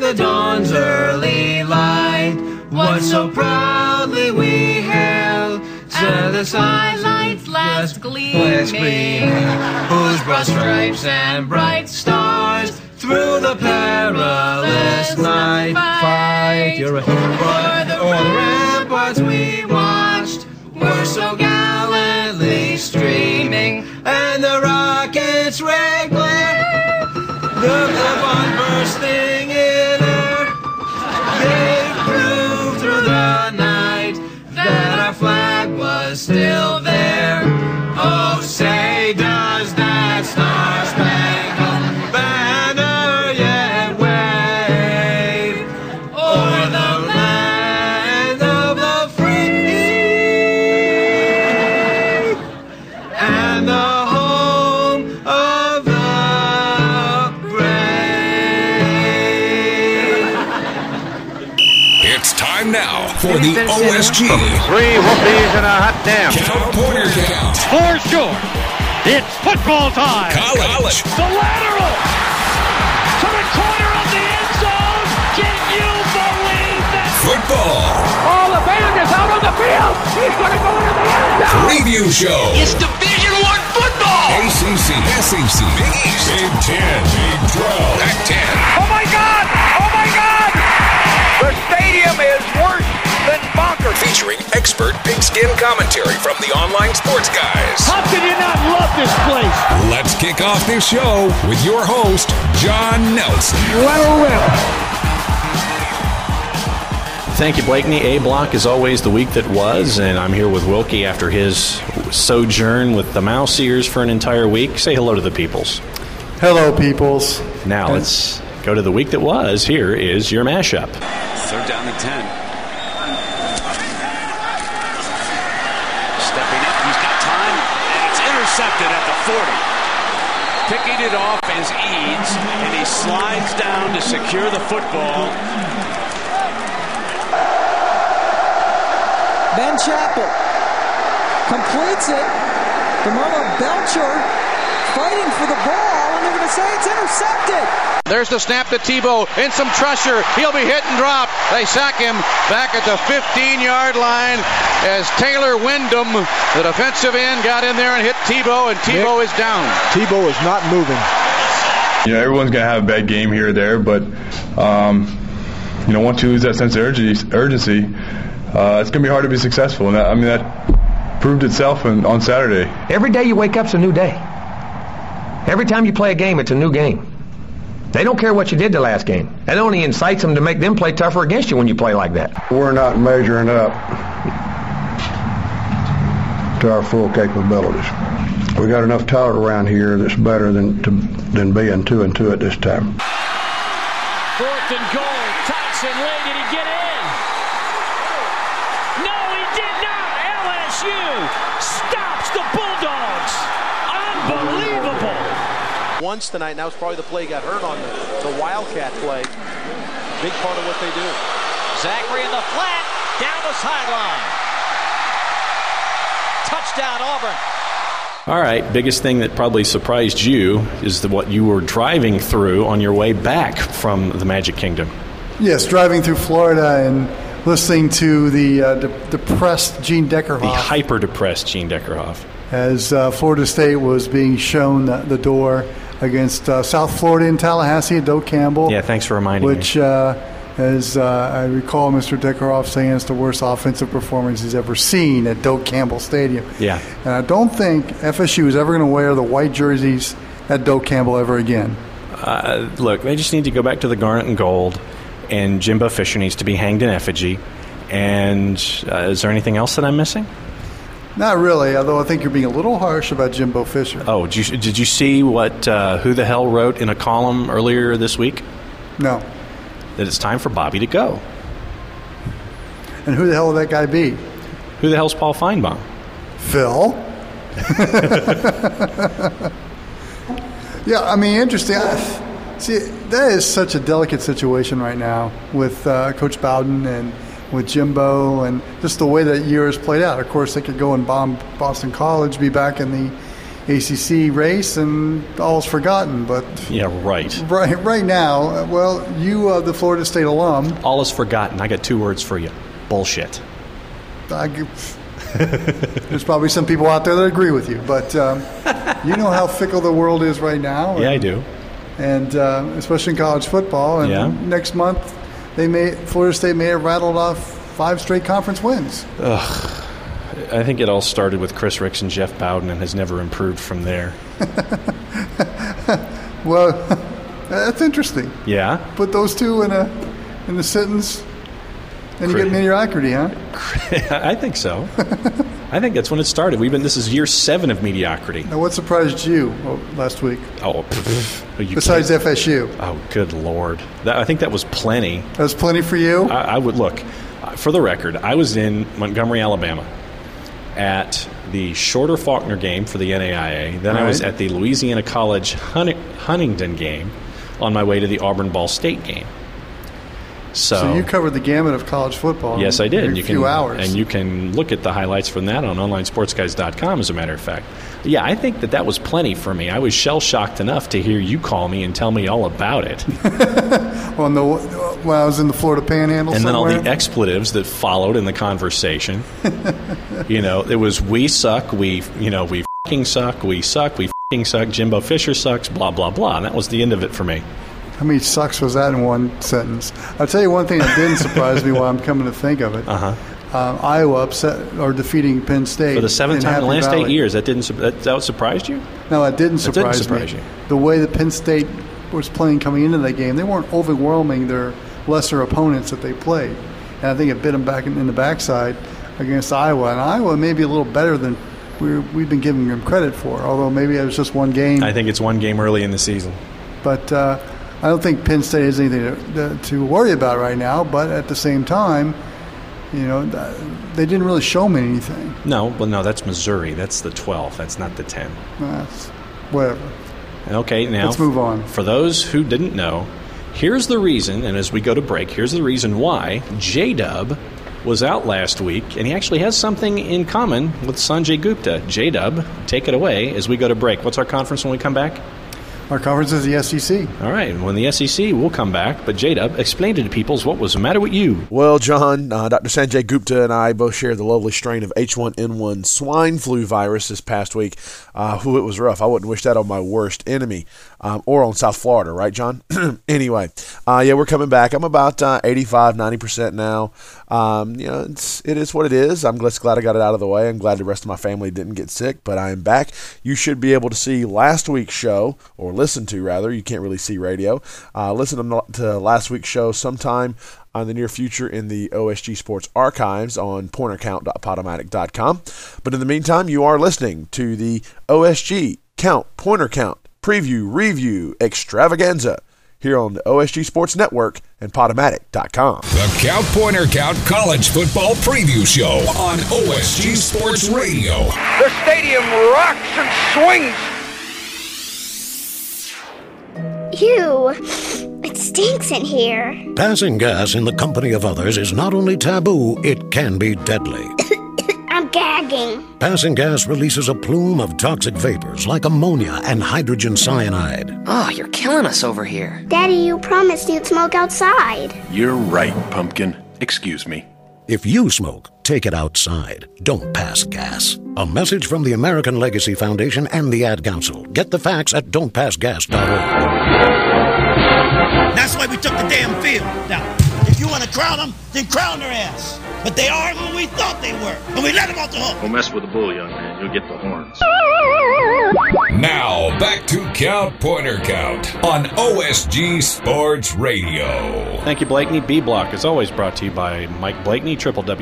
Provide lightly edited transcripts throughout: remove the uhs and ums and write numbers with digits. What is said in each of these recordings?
the dawn's early light, what so proudly we hailed, to the sidelight's last gleaming, whose broad stripes and bright stars through the perilous night fight. You're right. For the ramparts we watched were so gallantly streaming, and the rockets' red glare, the bomb bursting in air, they proved through the night that our flag was still there. Oh, say does that star-spangled banner yet wave o'er the land of the free and the home of the brave. It's time now for the OSG. 3 whoopies and a hot damn. Count Pointer Count. For sure. It's football time. College. The lateral to the corner of the end zone. Can you believe that? Football. Oh, the band is out on the field. He's going to go into the end zone. Preview show. It's Division I football. ACC, SEC, Big East, Big 10, Big 12, Pac-10. Oh, my God. Oh, my God. The stadium is worse than bonkers. Featuring expert pigskin commentary from the online sports guys. How can you not love this place? Let's kick off this show with your host, John Nelson. Thank you, Blakeney. A block is always the week that was, and I'm here with Wilkie after his sojourn with the Mouse Ears for an entire week. Say hello to the peoples. Hello, peoples. Now let's go to the week that was. Here is your mashup. Third down and 10. Stepping up, he's got time, and it's intercepted at the 40. Picking it off is Eads, and he slides down to secure the football. Ben Chappell completes it. Demona Belcher fighting for the ball, and they're going to say it's intercepted. There's the snap to Tebow, in some pressure, he'll be hit and dropped. They sack him back at the 15-yard line as Taylor Wyndham, the defensive end, got in there and hit Tebow, and Tebow is down. Tebow is not moving. You know, everyone's going to have a bad game here or there, but, you know, once you lose that sense of urgency, it's going to be hard to be successful. And that proved itself on Saturday. Every day you wake up's a new day. Every time you play a game, it's a new game. They don't care what you did the last game. That only incites them to make them play tougher against you when you play like that. We're not measuring up to our full capabilities. We got enough talent around here that's better than being 2-2 at this time. 4th and goal. Tyson Lee, did he get in? No, he did not. LSU stops the Bulldogs. Unbelievable. Once tonight, now it's probably the play he got hurt on, the Wildcat play. Big part of what they do. Zachary in the flat, down the sideline. Touchdown, Auburn. All right, biggest thing that probably surprised you is what you were driving through on your way back from the Magic Kingdom. Yes, driving through Florida and listening to the depressed Gene Deckerhoff. The hyper-depressed Gene Deckerhoff. As Florida State was being shown the door against South Florida in Tallahassee at Doak Campbell. Yeah, thanks for reminding me. Which, as I recall Mr. Deckerhoff saying, it's the worst offensive performance he's ever seen at Doak Campbell Stadium. Yeah. And I don't think FSU is ever going to wear the white jerseys at Doak Campbell ever again. Look, they just need to go back to the garnet and gold, and Jimbo Fisher needs to be hanged in effigy. And is there anything else that I'm missing? Not really, although I think you're being a little harsh about Jimbo Fisher. Oh, did you see what Who the Hell wrote in a column earlier this week? No. That it's time for Bobby to go. And who the hell will that guy be? Who the hell's Paul Feinbaum? Phil? Yeah, I mean, interesting. See, that is such a delicate situation right now with Coach Bowden and with Jimbo and just the way that year has played out. Of course, they could go and bomb Boston College, be back in the ACC race, and all's forgotten. But yeah, right. Right now, well, you, the Florida State alum. All is forgotten. I got 2 words for you. Bullshit. There's probably some people out there that agree with you, but you know how fickle the world is right now. Yeah, I do. And especially in college football. And next month, Florida State may have rattled off 5 straight conference wins. Ugh. I think it all started with Chris Ricks and Jeff Bowden and has never improved from there. Well, that's interesting. Yeah? Put those two in the sentence, and you get mediocrity, huh? I think so. I think that's when it started. This is year 7 of mediocrity. Now, what surprised you last week? Besides FSU. Oh, good Lord. I think that was plenty. That was plenty for you? I would look. For the record, I was in Montgomery, Alabama, at the Shorter Faulkner game for the NAIA. Then I was at the Louisiana College Huntington game on my way to the Auburn Ball State game. So you covered the gamut of college football. Yes, I did. In a few hours. And you can look at the highlights from that on OnlineSportsGuys.com, as a matter of fact. Yeah, I think that was plenty for me. I was shell-shocked enough to hear you call me and tell me all about it. When I was in the Florida Panhandle and somewhere. Then all the expletives that followed in the conversation. It was we suck, we f***ing suck, we f***ing suck, Jimbo Fisher sucks, blah, blah, blah. And that was the end of it for me. How many sucks was that in one sentence? I'll tell you one thing that didn't surprise me while I'm coming to think of it. Iowa defeating Penn State. For the 7th time in the last 8 years. That surprised you? No, that didn't surprise me. You. The way that Penn State was playing coming into that game, they weren't overwhelming their lesser opponents that they played. And I think it bit them back in the backside against Iowa. And Iowa may be a little better than we've been giving them credit for, although maybe it was just one game. I think it's one game early in the season. But I don't think Penn State has anything to worry about right now. But at the same time, they didn't really show me anything. No, that's Missouri. That's the 12. That's not the 10. That's whatever. Okay, now let's move on. For those who didn't know, here's the reason, and as we go to break, here's the reason why J-Dub was out last week, and he actually has something in common with Sanjay Gupta. J-Dub, take it away as we go to break. What's our conference when we come back? Our conference is the SEC. All right, when the SEC, we'll come back. But J-Dub, explain to the peoples what was the matter with you. Well, John, Dr. Sanjay Gupta and I both shared the lovely strain of H1N1 swine flu virus this past week. It was rough. I wouldn't wish that on my worst enemy or on South Florida, right, John? Anyway, we're coming back. I'm about 85, 90% now. It is what it is. I'm just glad I got it out of the way. I'm glad the rest of my family didn't get sick, but I am back. You should be able to see last week's show, or listen to, rather. You can't really see radio. Listen to last week's show sometime in the near future in the OSG Sports Archives on pointercount.podomatic.com. But in the meantime, you are listening to the OSG Pointer Count Preview Review Extravaganza here on the OSG Sports Network and Podomatic.com. The Count Pointer Count College Football Preview Show on OSG Sports Radio. The stadium rocks and swings. Ew, it stinks in here. Passing gas in the company of others is not only taboo, it can be deadly. I'm gagging. Passing gas releases a plume of toxic vapors like ammonia and hydrogen cyanide. Oh, you're killing us over here. Daddy, you promised you'd smoke outside. You're right, Pumpkin. Excuse me. If you smoke, take it outside. Don't pass gas. A message from the American Legacy Foundation and the Ad Council. Get the facts at don'tpassgas.org. That's why we took the damn field. Now, if you want to crown them, then crown their ass. But they are who we thought they were, and we let them off the hook. Don't mess with the bull, young man. You'll get the horns. Now, back to Count Pointer Count on OSG Sports Radio. Thank you, Blakeney. B-Block is always brought to you by Mike Blakeney,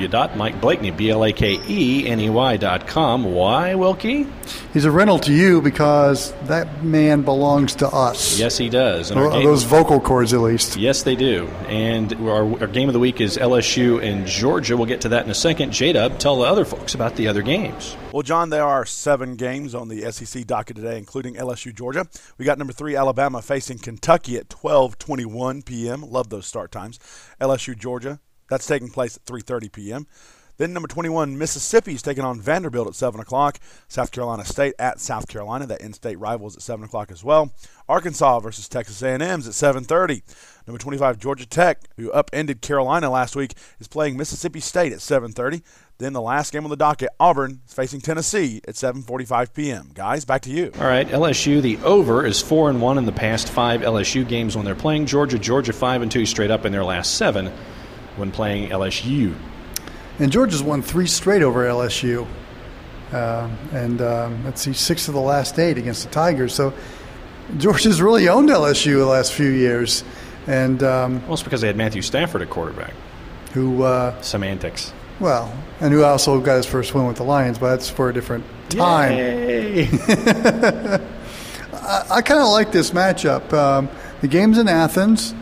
www.MikeBlakeney.com. Why, Wilkie? He's a rental to you because that man belongs to us. Yes, he does. And those vocal cords, at least. Yes, they do. And our game of the week is LSU and Georgia. We'll get to that in a second. J-Dub, tell the other folks about the other games. Well, John, there are 7 games on the SEC docket today, including LSU Georgia. We got number 3 Alabama facing Kentucky at 12:21 p.m. Love those start times. LSU Georgia, that's taking place at 3:30 p.m. Then number 21, Mississippi is taking on Vanderbilt at 7 o'clock. South Carolina State at South Carolina. That in-state rival is at 7 o'clock as well. Arkansas versus Texas A&M's at 7:30. Number 25, Georgia Tech, who upended Carolina last week, is playing Mississippi State at 7:30. Then the last game on the docket, Auburn is facing Tennessee at 7:45 p.m. Guys, back to you. All right, LSU, the over is 4-1 in the past 5 LSU games when they're playing Georgia. Georgia 5-2 straight up in their last 7 when playing LSU. And Georgia's won 3 straight over LSU. Let's see, 6 of the last 8 against the Tigers. So Georgia's really owned LSU the last few years. And well, it's because they had Matthew Stafford at quarterback. Who semantics. Well, and who also got his first win with the Lions, but that's for a different time. Yay. I kind of like this matchup. The game's in Athens,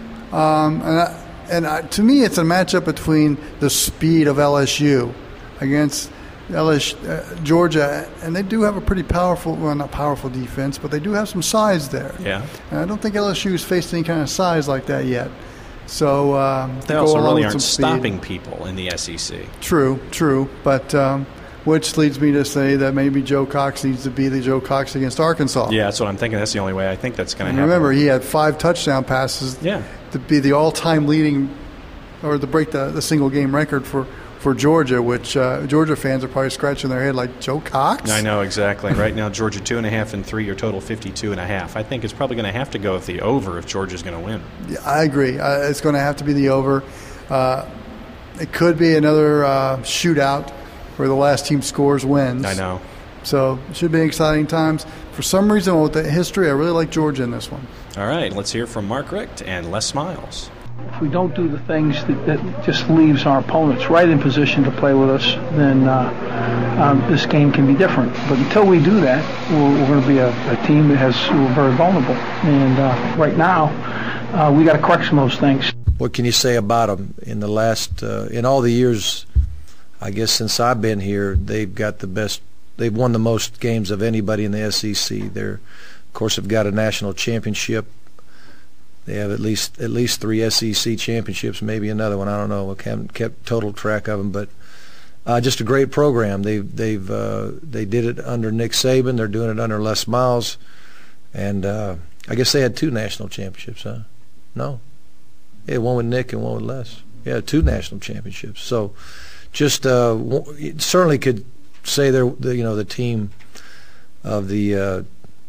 to me, it's a matchup between the speed of LSU against Georgia, and they do have a pretty powerful, well, not powerful defense, but they do have some size there. Yeah. And I don't think LSU's faced any kind of size like that yet. So they also really aren't stopping people in the SEC. True. But which leads me to say that maybe Joe Cox needs to be the Joe Cox against Arkansas. Yeah, that's what I'm thinking. That's the only way I think that's going to happen. Remember, he had 5 touchdown passes to be the all-time leading, or to break the single-game record for Georgia, which Georgia fans are probably scratching their head like, Joe Cox? I know, exactly. Right now, Georgia 2.5 and 3, your total 52.5. I think it's probably going to have to go with the over if Georgia's going to win. Yeah, I agree. It's going to have to be the over. It could be another shootout where the last team scores wins. I know. So it should be exciting times. For some reason, with the history, I really like Georgia in this one. All right, let's hear from Mark Richt and Les Miles. If we don't do the things that just leaves our opponents right in position to play with us, then this game can be different. But until we do that, we're going to be a team we're very vulnerable. And right now, we got to correct some of those things. What can you say about them? In the last, in all the years, I guess since I've been here, they've got the best. They've won the most games of anybody in the SEC. They're, of course, have got a national championship. They have at least 3 SEC championships, maybe another one. I don't know. I haven't kept total track of them, but just a great program. They did it under Nick Saban. They're doing it under Les Miles, and I guess they had 2 national championships, huh? No, yeah, one with Nick and one with Les. Yeah, 2 national championships. So, just certainly could say they're the team of the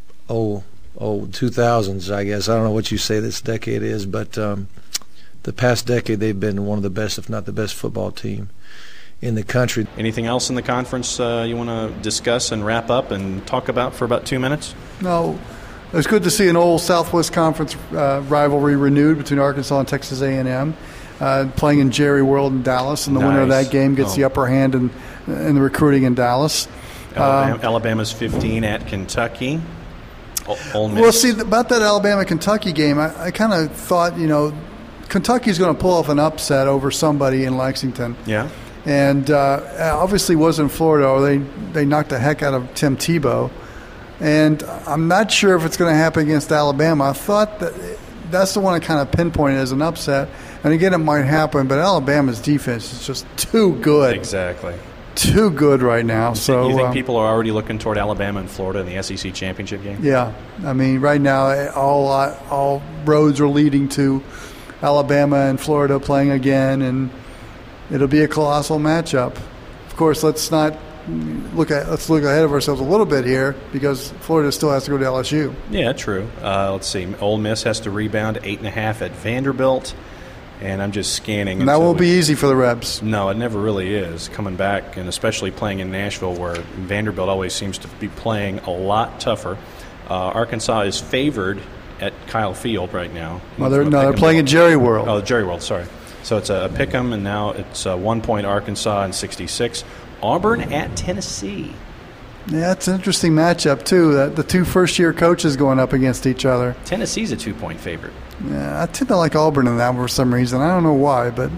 2000s, I guess. I don't know what you say this decade is, but the past decade they've been one of the best, if not the best, football team in the country. Anything else in the conference you want to discuss and wrap up and talk about for about 2 minutes? No. It was good to see an old Southwest Conference rivalry renewed between Arkansas and Texas A&M, playing in Jerry World in Dallas, and the winner of that game gets the upper hand in the recruiting in Dallas. Alabama's 15 at Kentucky. Ole Miss. Well, see, about that Alabama-Kentucky game, I kind of thought, Kentucky's going to pull off an upset over somebody in Lexington. Yeah. And obviously wasn't Florida, or they knocked the heck out of Tim Tebow. And I'm not sure if it's going to happen against Alabama. I thought that's the one I kind of pinpointed as an upset. And again, it might happen, but Alabama's defense is just too good. Exactly. Too good right now. So you think people are already looking toward Alabama and Florida in the SEC championship game? Yeah. I mean, right now, all roads are leading to Alabama and Florida playing again, and it'll be a colossal matchup. Of course, let's look ahead of ourselves a little bit here, because Florida still has to go to LSU. Yeah, true. Let's see. Ole Miss has to rebound 8.5 at Vanderbilt, and I'm just scanning. And that won't be easy for the Rebs. No, it never really is, coming back, and especially playing in Nashville, where Vanderbilt always seems to be playing a lot tougher. Arkansas is favored at Kyle Field right now. Well, they're playing at Jerry World. Oh, Jerry World, sorry. So it's a pick 'em, and now it's 1 point Arkansas and 66. Auburn at Tennessee. Yeah, it's an interesting matchup, too. The 2 first-year coaches going up against each other. Tennessee's a 2-point favorite. Yeah, I tend to like Auburn in that one for some reason. I don't know why, but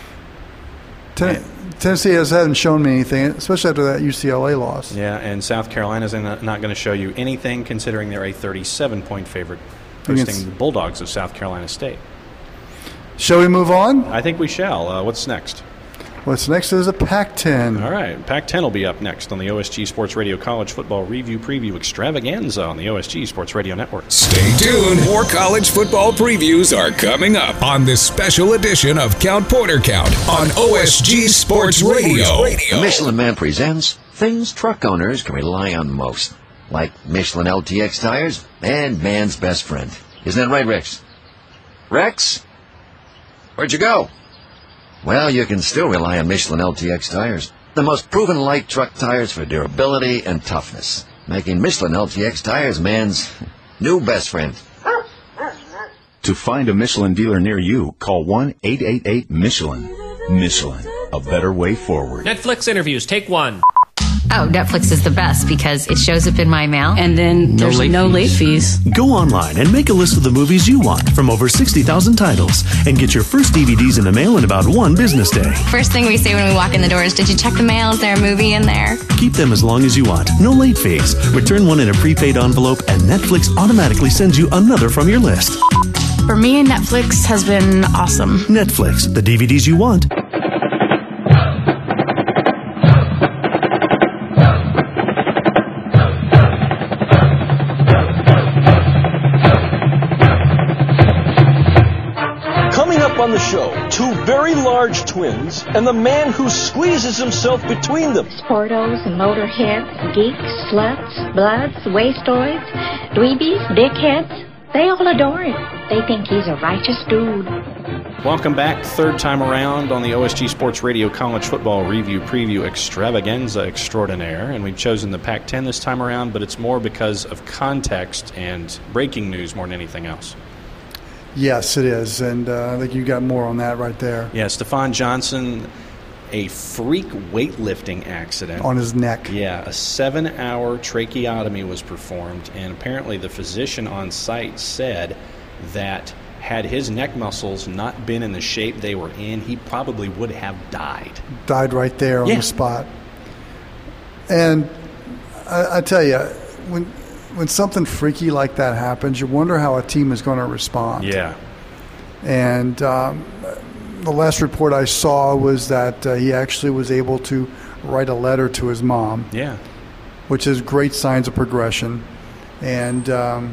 Tennessee hasn't shown me anything, especially after that UCLA loss. Yeah, and South Carolina's not going to show you anything, considering they're a 37-point favorite, hosting the Bulldogs of South Carolina State. Shall we move on? I think we shall. What's next? What's next is a Pac-10. All right, Pac-10 will be up next on the OSG Sports Radio College Football Review Preview Extravaganza on the OSG Sports Radio Network. Stay tuned. More college football previews are coming up on this special edition of Count Porter Count on OSG Sports Radio. The Michelin Man presents things truck owners can rely on most, like Michelin LTX tires and man's best friend. Isn't that right, Rex? Rex? Where'd you go? Well, you can still rely on Michelin LTX tires, the most proven light truck tires for durability and toughness, making Michelin LTX tires man's new best friend. To find a Michelin dealer near you, call 1-888-MICHELIN. Michelin, a better way forward. Netflix interviews, take one. Oh, Netflix is the best because it shows up in my mail. And then there's no late fees. Go online and make a list of the movies you want from over 60,000 titles and get your first DVDs in the mail in about 1 business day. First thing we say when we walk in the door is, did you check the mail? Is there a movie in there? Keep them as long as you want. No late fees. Return one in a prepaid envelope and Netflix automatically sends you another from your list. For me, Netflix has been awesome. Netflix, the DVDs you want. On the show, 2 very large twins and the man who squeezes himself between them. Sportos, motorheads, geeks, sluts, bloods, wastoids, dweebies, dickheads. They all adore him. They think he's a righteous dude. Welcome back, third time around on the OSG Sports Radio College Football Review Preview Extravaganza Extraordinaire. And we've chosen the Pac-10 this time around, but it's more because of context and breaking news more than anything else. Yes, it is, and I think you got more on that right there. Yeah, Stephon Johnson, a freak weightlifting accident. On his neck. Yeah, a 7-hour tracheotomy was performed, and apparently the physician on site said that had his neck muscles not been in the shape they were in, he probably would have died. Died right there on the spot. And I tell you, when something freaky like that happens, you wonder how a team is going to respond. Yeah. And the last report I saw was that he actually was able to write a letter to his mom. Yeah. Which is great signs of progression. And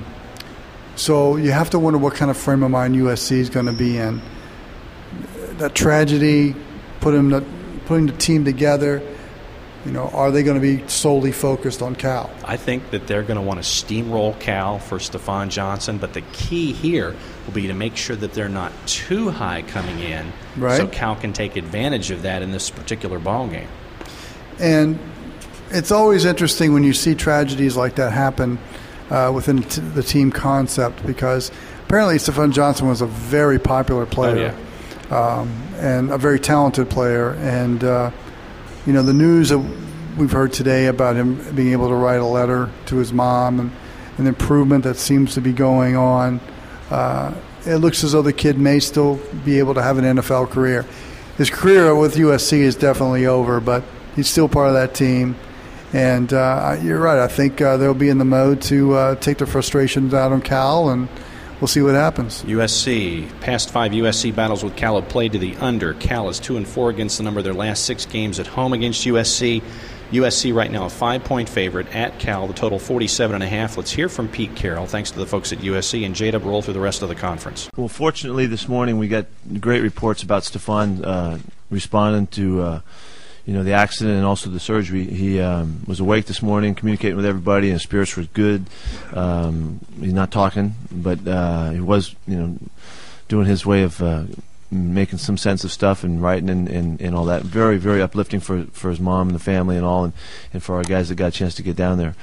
so you have to wonder what kind of frame of mind USC is going to be in. That tragedy, putting the team together. Are they going to be solely focused on Cal? I think that they're going to want to steamroll Cal for Stephon Johnson, but the key here will be to make sure that they're not too high coming in, right, so Cal can take advantage of that in this particular ball game. And it's always interesting when you see tragedies like that happen within the team concept, because apparently Stephon Johnson was a very popular player. Oh, yeah. And a very talented player, and the news that we've heard today about him being able to write a letter to his mom and the improvement that seems to be going on, it looks as though the kid may still be able to have an NFL career. His career with USC is definitely over, but he's still part of that team. And you're right. I think they'll be in the mode to take their frustrations out on Cal, and we'll see what happens. USC, past 5 USC battles with Cal have played to the under. Cal is 2-4 against the number of their last 6 games at home against USC. USC right now a 5-point favorite at Cal, the total 47.5. Let's hear from Pete Carroll, thanks to the folks at USC, and J-Dub roll through the rest of the conference. Well, fortunately this morning we got great reports about Stephon responding to the accident and also the surgery. He was awake this morning, communicating with everybody, and his spirits were good. He's not talking, but he was, doing his way of making some sense of stuff and writing and all that. Very, very uplifting for his mom and the family and all, and for our guys that got a chance to get down there.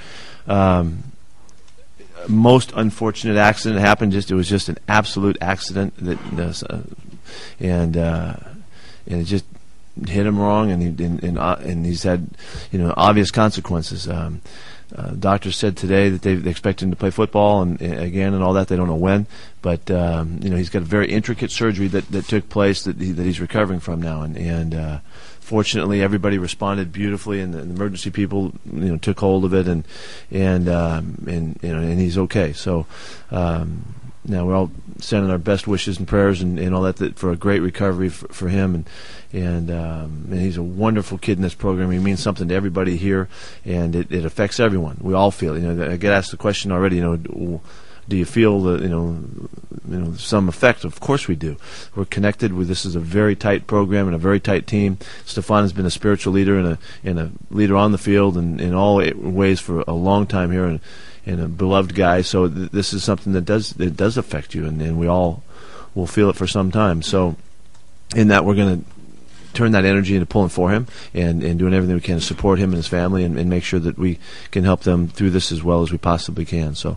Most unfortunate accident happened. It was just an absolute accident and it just hit him wrong, and he's had obvious consequences. Doctors said today that they expect him to play football and again and all that. They don't know when, but he's got a very intricate surgery that took place that he's recovering from now, and fortunately everybody responded beautifully, and the emergency people took hold of it, and he's okay. So we're all sending our best wishes and prayers and all that for a great recovery for him, and he's a wonderful kid in this program. He means something to everybody here, and it affects everyone. We all feel it. I get asked the question already. Do you feel that some effect? Of course we do. We're connected. This is a very tight program and a very tight team. Stefan has been a spiritual leader and a leader on the field and in all ways for a long time here, and a beloved guy. So this is something that does affect you, and we all will feel it for some time. So in that, we're going to turn that energy into pulling for him and doing everything we can to support him and his family and make sure that we can help them through this as well as we possibly can. So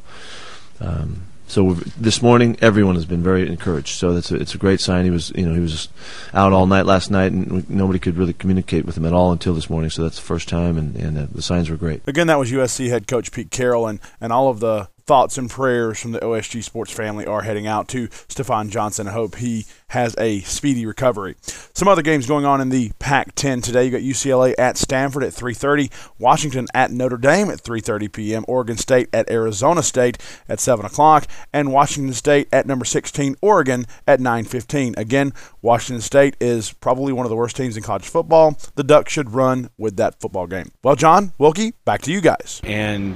this morning, everyone has been very encouraged. So it's a great sign. He was out all night last night, and nobody could really communicate with him at all until this morning. So that's the first time, and the signs were great. Again, that was USC head coach Pete Carroll, and all of the thoughts and prayers from the OSG Sports family are heading out to Stefan Johnson. I hope he has a speedy recovery. Some other games going on in the Pac-10 today. You got UCLA at Stanford at 3:30, Washington at Notre Dame at 3:30 p.m., Oregon State at Arizona State at 7 o'clock, and Washington State at number 16, Oregon at 9:15. Again, Washington State is probably one of the worst teams in college football. The Ducks should run with that football game. Well, John, Wilkie, back to you guys. And,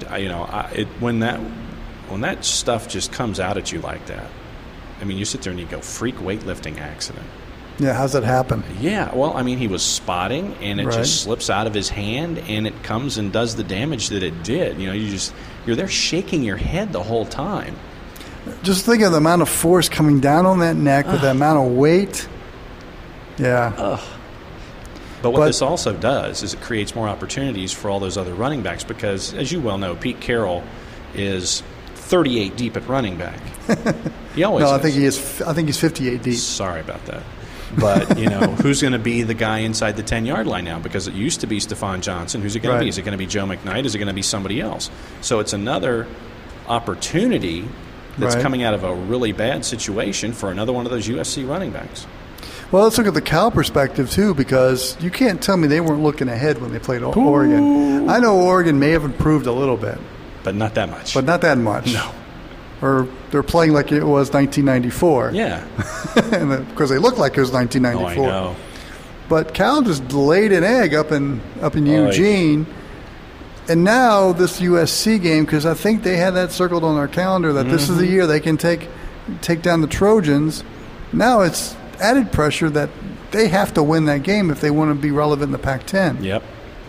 when that stuff just comes out at you like that, I mean, you sit there and you go, freak weightlifting accident. Yeah, how's that happen? Yeah, well, I mean, he was spotting, and it just slips out of his hand, and it comes and does the damage that it did. You're there shaking your head the whole time. Just think of the amount of force coming down on that neck with the amount of weight. Yeah. But what this also does is it creates more opportunities for all those other running backs because, as you well know, Pete Carroll is 38 deep at running back. He always is. I think he's 58 deep. Sorry about that. But, who's going to be the guy inside the 10-yard line now? Because it used to be Stefan Johnson. Who's it going to be? Is it going to be Joe McKnight? Is it going to be somebody else? So it's another opportunity that's coming out of a really bad situation for another one of those USC running backs. Well, let's look at the Cal perspective, too, because you can't tell me they weren't looking ahead when they played Oregon. I know Oregon may have improved a little bit. But not that much. No. Or they're playing like it was 1994. Yeah. Because they look like it was 1994. Oh, I know. But Cal just laid an egg up in Eugene. And now this USC game, because I think they had that circled on their calendar that this is the year they can take down the Trojans. Now it's added pressure that they have to win that game if they want to be relevant in the Pac-10. Yep.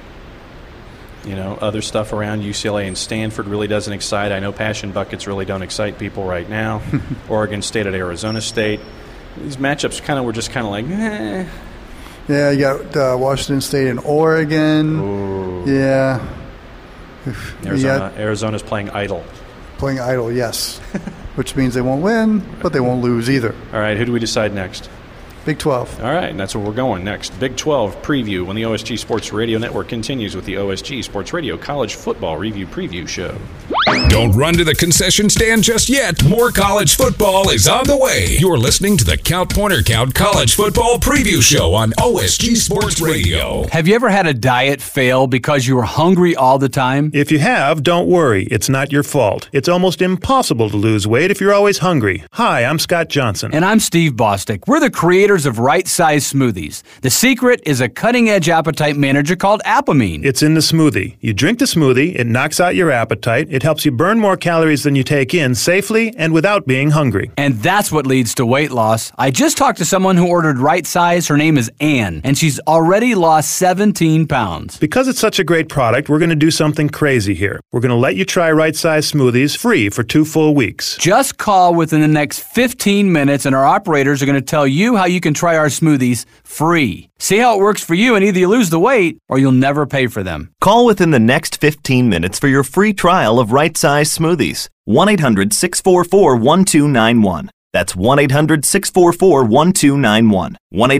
Other stuff around UCLA and Stanford really doesn't excite. I know passion buckets really don't excite people right now. Oregon State at Arizona State. These matchups we're just like, eh. Yeah, you got Washington State and Oregon. Ooh. Yeah. Arizona's playing idle. Playing idle, yes. Which means they won't win, but they won't lose either. All right, who do we decide next? Big 12. All right, and that's where we're going next. Big 12 preview when the OSG Sports Radio Network continues with the OSG Sports Radio College Football Review Preview Show. Don't run to the concession stand just yet. More college football is on the way. You're listening to the Count Pointer Count College Football Preview Show on OSG Sports Radio. Have you ever had a diet fail because you were hungry all the time? If you have, don't worry. It's not your fault. It's almost impossible to lose weight if you're always hungry. Hi, I'm Scott Johnson. And I'm Steve Bostic. We're the creators of Right Size Smoothies. The secret is a cutting-edge appetite manager called Apamine. It's in the smoothie. You drink the smoothie, it knocks out your appetite, it helps you burn more calories than you take in safely and without being hungry. And that's what leads to weight loss. I just talked to someone who ordered Right Size. Her name is Ann, and she's already lost 17 pounds. Because it's such a great product, we're going to do something crazy here. We're going to let you try Right Size Smoothies free for 2 full weeks. Just call within the next 15 minutes, and our operators are going to tell you how you can try our smoothies free. See how it works for you, and either you lose the weight or you'll never pay for them. Call within the next 15 minutes for your free trial of Right Size Smoothies. 1-800-644-1291. That's 1-800-644-1291.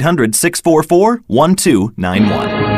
1-800-644-1291.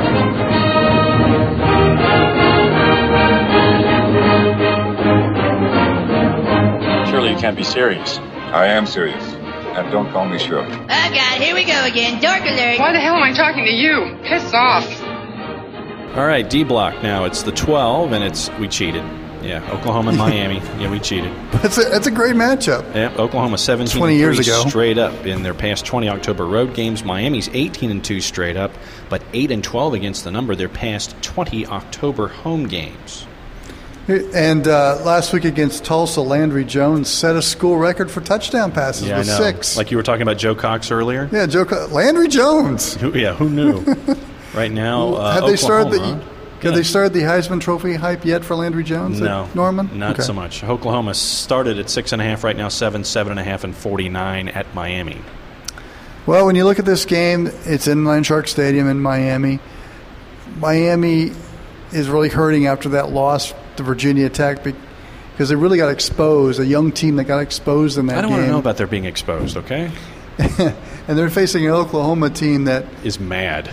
Surely you can't be serious. I am serious. And don't call me Shirley. Oh, God, here we go again. Dork alert. Why the hell am I talking to you? Piss off. All right, D block now. It's the 12, and we cheated. Yeah, Oklahoma and Miami. Yeah, we cheated. It's a great matchup. Yeah, Oklahoma 17-3 straight up in their past 20 October road games. Miami's 18-2 straight up, but 8-12 against the number their past 20 October home games. And last week against Tulsa, Landry Jones set a school record for touchdown passes with 6. Like you were talking about Joe Cox earlier? Yeah, Landry Jones. Who knew? Right now, Have they started the Heisman Trophy hype yet for Landry Jones? No, Norman? Not so much. Oklahoma started at 6.5 right now, 7, 7.5, and 49 at Miami. Well, when you look at this game, it's in Landshark Stadium in Miami. Miami is really hurting after that loss to Virginia Tech because they really got exposed, a young team that got exposed in that game. I don't want to know about their being exposed, okay? And they're facing an Oklahoma team that is mad.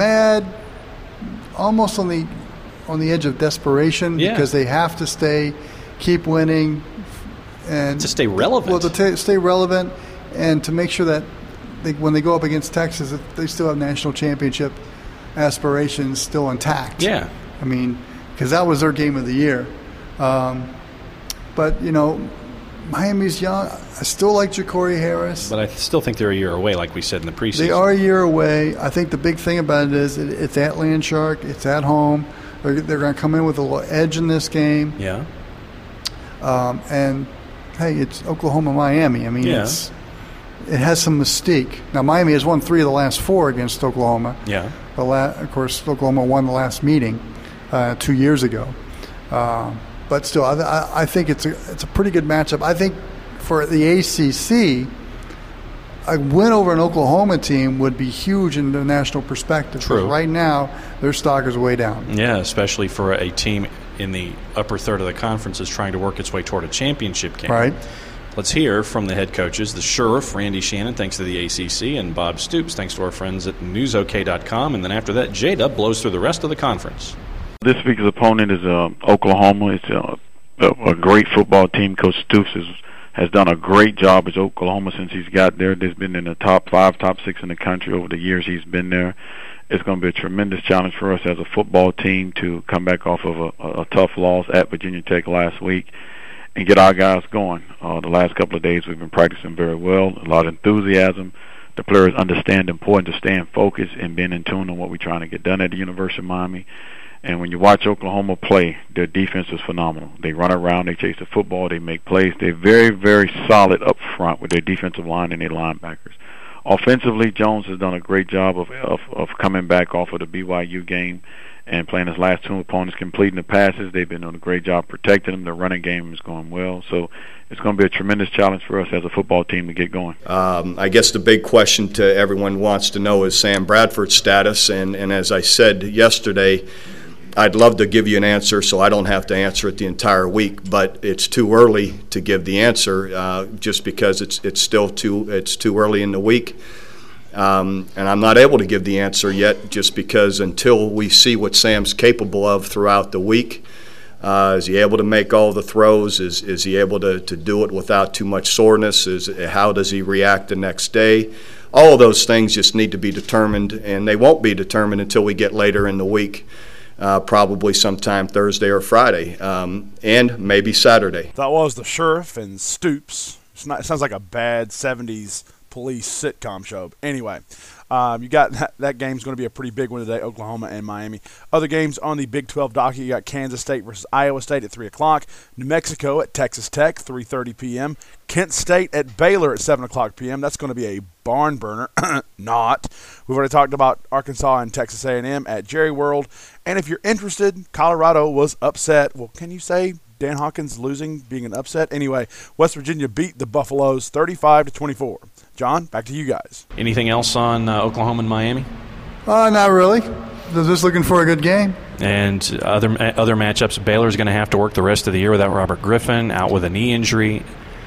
Almost on the edge of desperation because they have to keep winning, and to stay relevant. Well, to stay relevant, and to make sure that when they go up against Texas, they still have national championship aspirations still intact. Yeah, I mean, because that was their game of the year. But Miami's young. I still like Ja'Cory Harris. But I still think they're a year away, like we said in the preseason. They are a year away. I think the big thing about it is it's at Landshark. It's at home. They're going to come in with a little edge in this game. Yeah. And, hey, it's Oklahoma-Miami. I mean, it has some mystique. Now, Miami has won 3 of the last 4 against Oklahoma. Yeah. Of course, Oklahoma won the last meeting 2 years ago. But still, I think it's a pretty good matchup. I think for the ACC, a win over an Oklahoma team would be huge in the national perspective. True. Right now, their stock is way down. Yeah, especially for a team in the upper third of the conference is trying to work its way toward a championship game. Right. Let's hear from the head coaches, the Sheriff, Randy Shannon, thanks to the ACC, and Bob Stoops, thanks to our friends at newsok.com. And then after that, J-Dub blows through the rest of the conference. This week's opponent is Oklahoma. It's a great football team. Coach Stoops has done a great job as Oklahoma since he's got there. They've been in the top 5, top 6 in the country over the years he's been there. It's going to be a tremendous challenge for us as a football team to come back off of a tough loss at Virginia Tech last week and get our guys going. The last couple of days we've been practicing very well, a lot of enthusiasm. The players understand the importance of staying focused and being in tune on what we're trying to get done at the University of Miami. And when you watch Oklahoma play, their defense is phenomenal. They run around, they chase the football, they make plays. They're very, very solid up front with their defensive line and their linebackers. Offensively, Jones has done a great job of coming back off of the BYU game and playing his last 2 opponents, completing the passes. They've been doing a great job protecting them. The running game is going well. So it's going to be a tremendous challenge for us as a football team to get going. I guess the big question to everyone wants to know is Sam Bradford's status. And as I said yesterday, I'd love to give you an answer so I don't have to answer it the entire week, but it's too early to give the answer just because it's still too early in the week. And I'm not able to give the answer yet just because until we see what Sam's capable of throughout the week. Is he able to make all the throws? Is he able to do it without too much soreness? How does he react the next day? All of those things just need to be determined, and they won't be determined until we get later in the week. Probably sometime Thursday or Friday, and maybe Saturday. That was the Sheriff and Stoops. It sounds like a bad 70s police sitcom show. Anyway, you got that game's going to be a pretty big one today, Oklahoma and Miami. Other games on the Big 12 docket, you got Kansas State versus Iowa State at 3 o'clock, New Mexico at Texas Tech, 3:30 p.m., Kent State at Baylor at 7 o'clock p.m. That's going to be a barn burner. Not. We've already talked about Arkansas and Texas A&M at Jerry World. And if you're interested, Colorado was upset. Well, can you say Dan Hawkins losing being an upset? Anyway, West Virginia beat the Buffaloes 35-24. John, back to you guys. Anything else on Oklahoma and Miami? Not really. They're just looking for a good game. And other matchups, Baylor's going to have to work the rest of the year without Robert Griffin, out with a knee injury.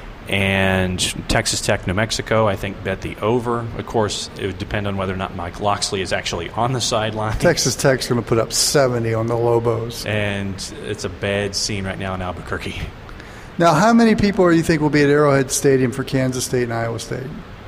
And Texas Tech, New Mexico, I think bet the over. Of course, it would depend on whether or not Mike Loxley is actually on the sideline. Texas Tech's going to put up 70 on the Lobos. And it's a bad scene right now in Albuquerque. Now, how many people do you think will be at Arrowhead Stadium for Kansas State and Iowa State?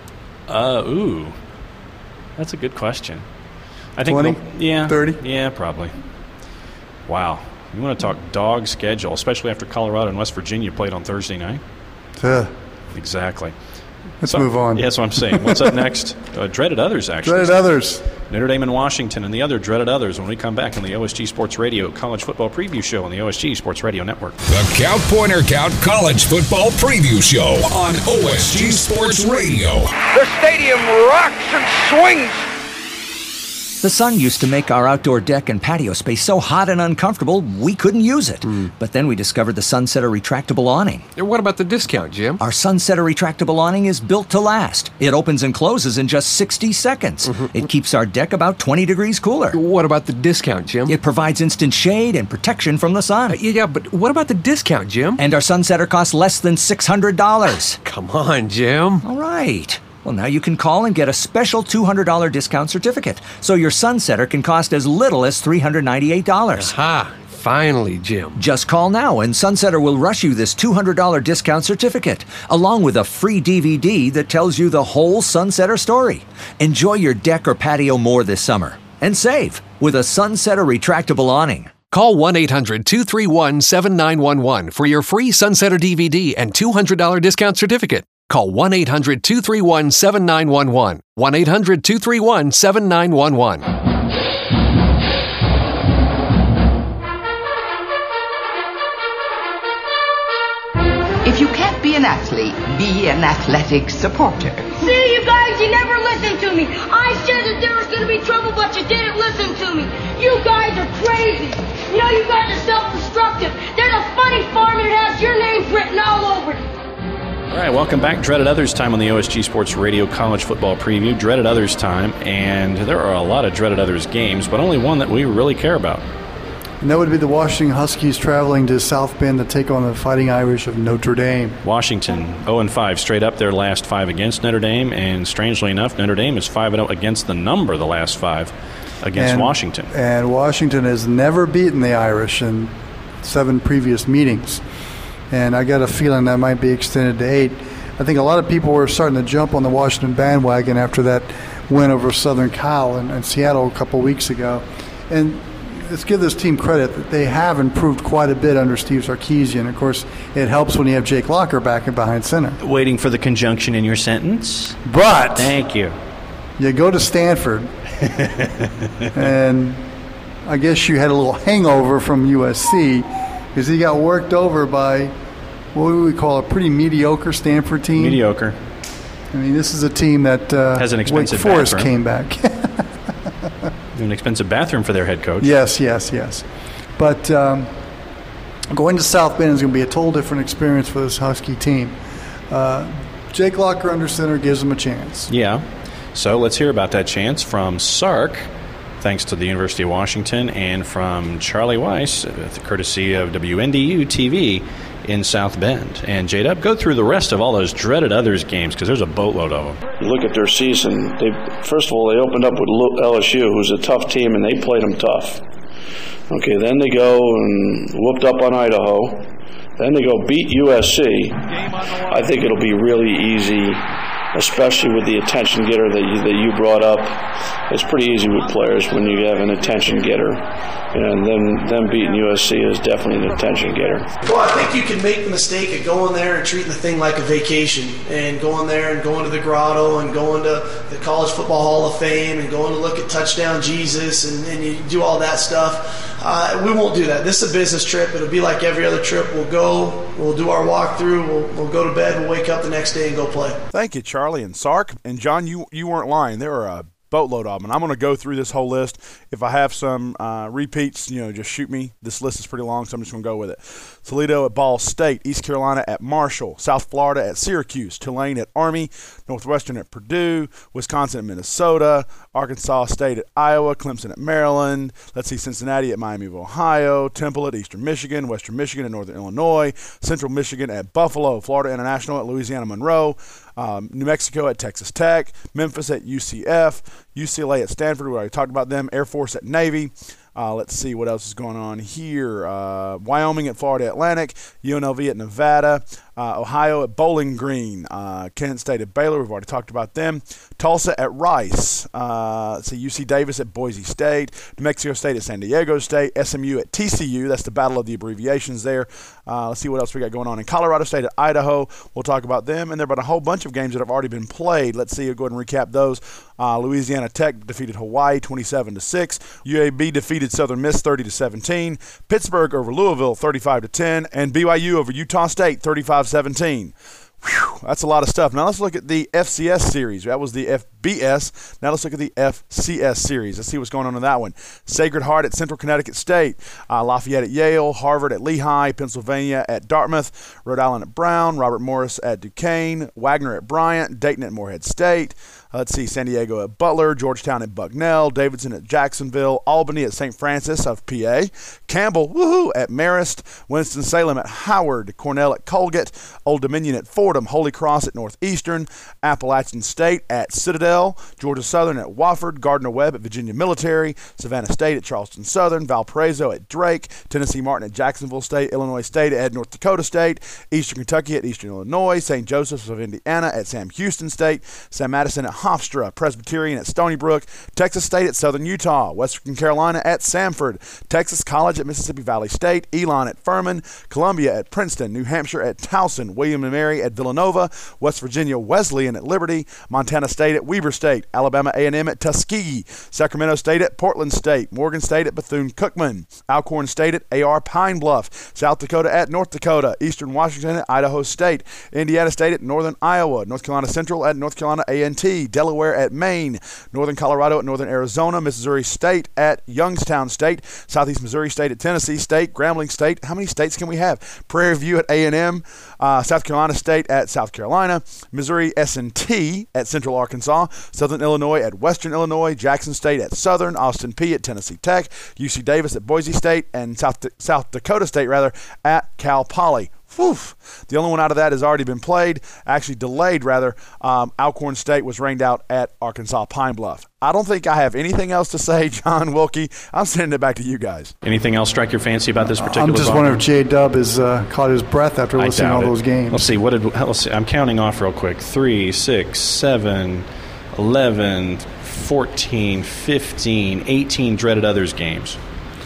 That's a good question. I think 20? 30? Yeah, probably. Wow. You want to talk dog schedule, especially after Colorado and West Virginia played on Thursday night? Exactly. Let's move on. Yeah, that's what I'm saying. What's up next? Dreaded Others, actually. Dreaded Others. Notre Dame and Washington and the other Dreaded Others when we come back on the OSG Sports Radio College Football Preview Show on the OSG Sports Radio Network. The Count Pointer Count College Football Preview Show on OSG Sports Radio. The stadium rocks and swings. The sun used to make our outdoor deck and patio space so hot and uncomfortable, we couldn't use it. But then we discovered the Sunsetter retractable awning. What about the discount, Jim? Our Sunsetter retractable awning is built to last. It opens and closes in just 60 seconds. It keeps our deck about 20 degrees cooler. What about the discount, Jim? It provides instant shade and protection from the sun. Yeah, but what about the discount, Jim? And our Sunsetter costs less than $600. Come on, Jim. All right. Well, now you can call and get a special $200 discount certificate, so your Sunsetter can cost as little as $398. Aha! Finally, Jim. Just call now and Sunsetter will rush you this $200 discount certificate, along with a free DVD that tells you the whole Sunsetter story. Enjoy your deck or patio more this summer, and save with a Sunsetter retractable awning. Call 1-800-231-7911 for your free Sunsetter DVD and $200 discount certificate. Call 1-800-231-7911. 1-800-231-7911. If you can't be an athlete, be an athletic supporter. See, you guys, you never listened to me. I said that there was going to be trouble, but you didn't listen to me. You guys are crazy. You know, you guys are self-destructive. There's a funny farm that has your names written all over it. All right, welcome back. Dreaded Others time on the OSG Sports Radio College Football Preview. Dreaded Others time, and there are a lot of Dreaded Others games, but only one that we really care about. And that would be the Washington Huskies traveling to South Bend to take on the Fighting Irish of Notre Dame. Washington 0-5 straight up their last 5 against Notre Dame, and strangely enough, Notre Dame is 5-0 against the number the last 5 against Washington. And Washington has never beaten the Irish in 7 previous meetings. And I got a feeling that might be extended to 8. I think a lot of people were starting to jump on the Washington bandwagon after that win over Southern Cal in Seattle a couple weeks ago. And let's give this team credit that they have improved quite a bit under Steve Sarkisian. Of course, it helps when you have Jake Locker back and behind center. Waiting for the conjunction in your sentence. But thank you. You go to Stanford, and I guess you had a little hangover from USC because he got worked over by what we would call a pretty mediocre Stanford team. Mediocre. I mean, this is a team that has an expensive Wake Forest bathroom. came back. An expensive bathroom for their head coach. Yes. But going to South Bend is going to be a total different experience for this Husky team. Jake Locker under center gives them a chance. Yeah. So let's hear about that chance from Sark, thanks to the University of Washington, and from Charlie Weiss, courtesy of WNDU TV in South Bend. And J-Dub, go through the rest of all those Dreaded Others games because there's a boatload of them. You look at their season, first of all, they opened up with LSU, who's a tough team, and they played them tough. Okay, then they go and whooped up on Idaho. Then they go beat USC. I think it'll be really easy, especially with the attention getter that you brought up. It's pretty easy with players when you have an attention getter. And then them beating USC is definitely an attention getter. Well, I think you can make the mistake of going there and treating the thing like a vacation, and going there and going to the Grotto and going to the College Football Hall of Fame and going to look at Touchdown Jesus and you do all that stuff. We won't do that. This is a business trip. It'll be like every other trip. We'll go, we'll do our walkthrough, we'll go to bed, we'll wake up the next day and go play. Thank you, Charlie and Sark. And John, you weren't lying. There are a boatload of them. And I'm going to go through this whole list. If I have some repeats, just shoot me. This list is pretty long, so I'm just going to go with it. Toledo at Ball State, East Carolina at Marshall, South Florida at Syracuse, Tulane at Army, Northwestern at Purdue, Wisconsin at Minnesota, Arkansas State at Iowa, Clemson at Maryland. Let's see, Cincinnati at Miami of Ohio, Temple at Eastern Michigan, Western Michigan at Northern Illinois, Central Michigan at Buffalo, Florida International at Louisiana Monroe, New Mexico at Texas Tech, Memphis at UCF, UCLA at Stanford, we already talked about them, Air Force at Navy. Let's see what else is going on here. Wyoming at Florida Atlantic, UNLV at Nevada, Ohio at Bowling Green. Kent State at Baylor. We've already talked about them. Tulsa at Rice. UC Davis at Boise State. New Mexico State at San Diego State. SMU at TCU. That's the battle of the abbreviations there. Let's see what else we got going on. In Colorado State at Idaho. We'll talk about them. And there have been a whole bunch of games that have already been played. Let's see. I'll go ahead and recap those. Louisiana Tech defeated Hawaii 27-6. UAB defeated Southern Miss 30-17. Pittsburgh over Louisville 35-10. And BYU over Utah State 35-17. Whew, that's a lot of stuff. Now let's look at the FCS series. That was the FBS. Now let's look at the FCS series. Let's see what's going on in that one. Sacred Heart at Central Connecticut State. Lafayette at Yale. Harvard at Lehigh. Pennsylvania at Dartmouth. Rhode Island at Brown. Robert Morris at Duquesne. Wagner at Bryant. Dayton at Morehead State. Let's see, San Diego at Butler, Georgetown at Bucknell, Davidson at Jacksonville, Albany at St. Francis of PA, Campbell, at Marist, Winston-Salem at Howard, Cornell at Colgate, Old Dominion at Fordham, Holy Cross at Northeastern, Appalachian State at Citadel, Georgia Southern at Wofford, Gardner-Webb at Virginia Military, Savannah State at Charleston Southern, Valparaiso at Drake, Tennessee Martin at Jacksonville State, Illinois State at North Dakota State, Eastern Kentucky at Eastern Illinois, St. Joseph's of Indiana at Sam Houston State, Sam Madison at Hofstra, Presbyterian at Stony Brook, Texas State at Southern Utah, Western Carolina at Samford, Texas College at Mississippi Valley State, Elon at Furman, Columbia at Princeton, New Hampshire at Towson, William & Mary at Villanova, West Virginia Wesleyan at Liberty, Montana State at Weber State, Alabama A&M at Tuskegee, Sacramento State at Portland State, Morgan State at Bethune-Cookman, Alcorn State at A.R. Pine Bluff, South Dakota at North Dakota, Eastern Washington at Idaho State, Indiana State at Northern Iowa, North Carolina Central at North Carolina A&T, Delaware at Maine, Northern Colorado at Northern Arizona, Missouri State at Youngstown State, Southeast Missouri State at Tennessee State, Grambling State. How many states can we have? Prairie View at A&M, South Carolina State at South Carolina, Missouri S&T at Central Arkansas, Southern Illinois at Western Illinois, Jackson State at Southern, Austin Peay at Tennessee Tech, UC Davis at Boise State, and South Dakota State at Cal Poly. Whew. The only one out of that has already been played, actually delayed rather. Alcorn State was rained out at Arkansas Pine Bluff. I don't think I have anything else to say, John Wilkie. I'm sending it back to you guys. Anything else strike your fancy about this particular I'm just wondering if J-Dub has caught his breath after listening to all those games. Let's see. Let's see. I'm counting off real quick. 3, 6, 7, 11, 14, 15, 18 dreaded others games.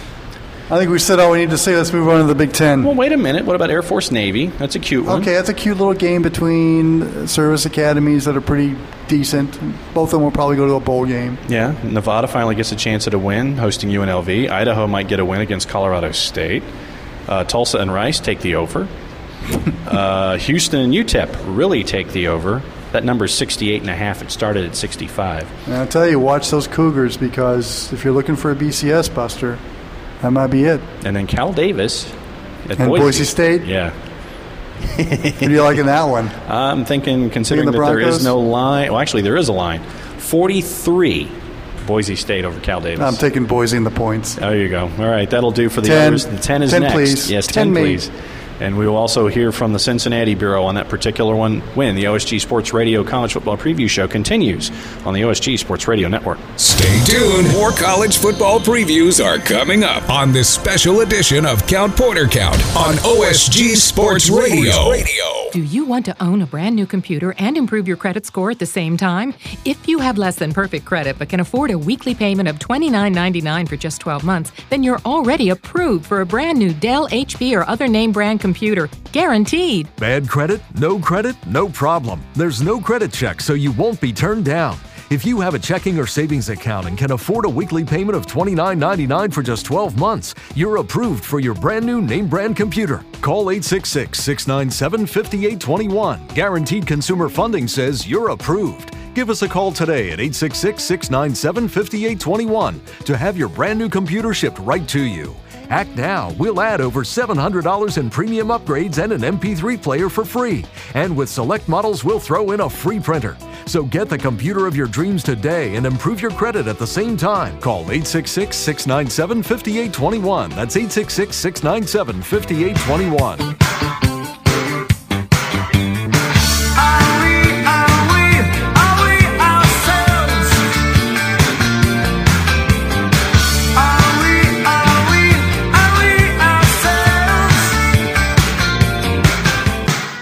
I think we said all we need to say. Let's move on to the Big Ten. Well, wait a minute. What about Air Force Navy? That's a cute one. Okay, that's a cute little game between service academies that are pretty decent. Both of them will probably go to a bowl game. Yeah. Nevada finally gets a chance at a win, hosting UNLV. Idaho might get a win against Colorado State. Tulsa and Rice take the over. Houston and UTEP really take the over. That number is 68.5. It started at 65. And I'll tell you, watch those Cougars, because if you're looking for a BCS buster, that might be it. And then Cal Davis at Boise State? Yeah. What do you like in that one? I'm thinking, considering that there is no line. Well, actually, there is a line. 43, Boise State over Cal Davis. I'm taking Boise in the points. There you go. All right, that'll do for the others. The 10 is 10 next. Please. Yes, 10 please. And we will also hear from the Cincinnati Bureau on that particular one when the OSG Sports Radio College Football Preview Show continues on the OSG Sports Radio Network. Stay tuned. More college football previews are coming up on this special edition of Count Pointer Count on OSG Sports Radio. Do you want to own a brand new computer and improve your credit score at the same time? If you have less than perfect credit but can afford a weekly payment of $29.99 for just 12 months, then you're already approved for a brand new Dell, HP, or other name brand computer. Guaranteed. Bad credit? No problem. There's no credit check, so you won't be turned down. If you have a checking or savings account and can afford a weekly payment of $29.99 for just 12 months, you're approved for your brand new name brand computer. Call 866-697-5821. Guaranteed Consumer Funding says you're approved. Give us a call today at 866-697-5821 to have your brand new computer shipped right to you. Act now. We'll add over $700 in premium upgrades and an MP3 player for free. And with select models, we'll throw in a free printer. So get the computer of your dreams today and improve your credit at the same time. Call 866-697-5821. That's 866-697-5821.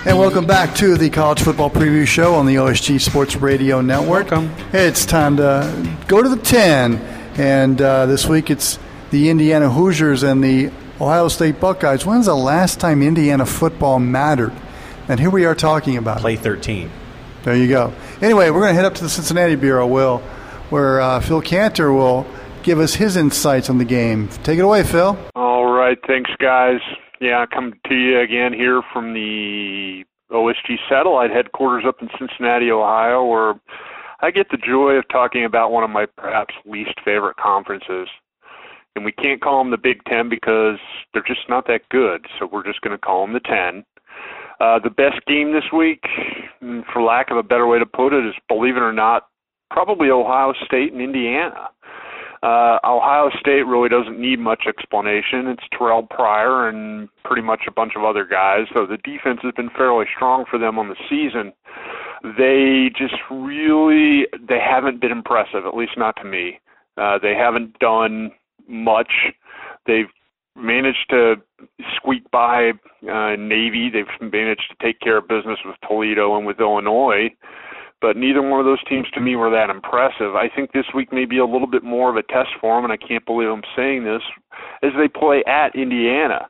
And welcome back to the College Football Preview Show on the OSG Sports Radio Network. Welcome. It's time to go to the 10. And this week it's the Indiana Hoosiers and the Ohio State Buckeyes. When's the last time Indiana football mattered? And here we are talking about Play 13. There you go. Anyway, we're going to head up to the Cincinnati Bureau, Will, where Phil Cantor will give us his insights on the game. Take it away, Phil. All right. Thanks, guys. Yeah, I come to you again here from the OSG satellite headquarters up in Cincinnati, Ohio, where I get the joy of talking about one of my perhaps least favorite conferences. And we can't call them the Big Ten because they're just not that good, so we're just going to call them the 10. The best game this week, for lack of a better way to put it, is, believe it or not, probably Ohio State and Indiana. Ohio State really doesn't need much explanation. It's Terrell Pryor and pretty much a bunch of other guys. So the defense has been fairly strong for them on the season. They haven't been impressive, at least not to me. They haven't done much. They've managed to squeak by Navy. They've managed to take care of business with Toledo and with Illinois. But neither one of those teams to me were that impressive. I think this week may be a little bit more of a test for them, and I can't believe I'm saying this, as they play at Indiana.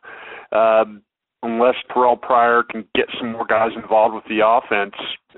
Unless Terrell Pryor can get some more guys involved with the offense,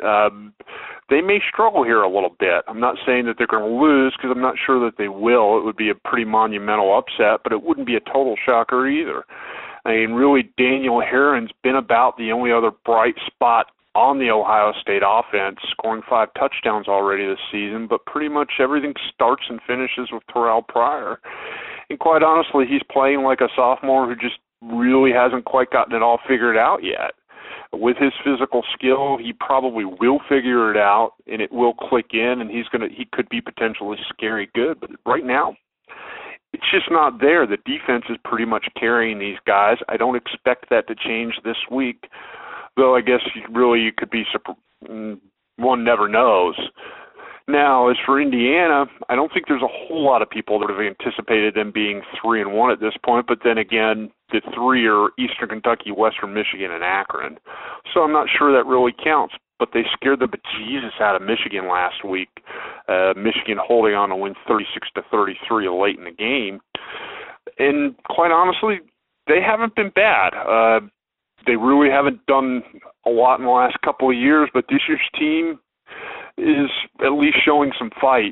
they may struggle here a little bit. I'm not saying that they're going to lose because I'm not sure that they will. It would be a pretty monumental upset, but it wouldn't be a total shocker either. I mean, really, Daniel Herron's been about the only other bright spot on the Ohio State offense, scoring 5 touchdowns already this season, but pretty much everything starts and finishes with Terrell Pryor. And quite honestly, he's playing like a sophomore who just really hasn't quite gotten it all figured out yet. With his physical skill, he probably will figure it out, and it will click in, and he could be potentially scary good. But right now, it's just not there. The defense is pretty much carrying these guys. I don't expect that to change this week. Though I guess you could be, one never knows. Now, as for Indiana, I don't think there's a whole lot of people that have anticipated them being 3-1 at this point, but then again, the 3 are Eastern Kentucky, Western Michigan, and Akron. So I'm not sure that really counts, but they scared the bejesus out of Michigan last week. Michigan holding on to win 36-33 late in the game. And quite honestly, they haven't been bad. They really haven't done a lot in the last couple of years, but this year's team is at least showing some fight.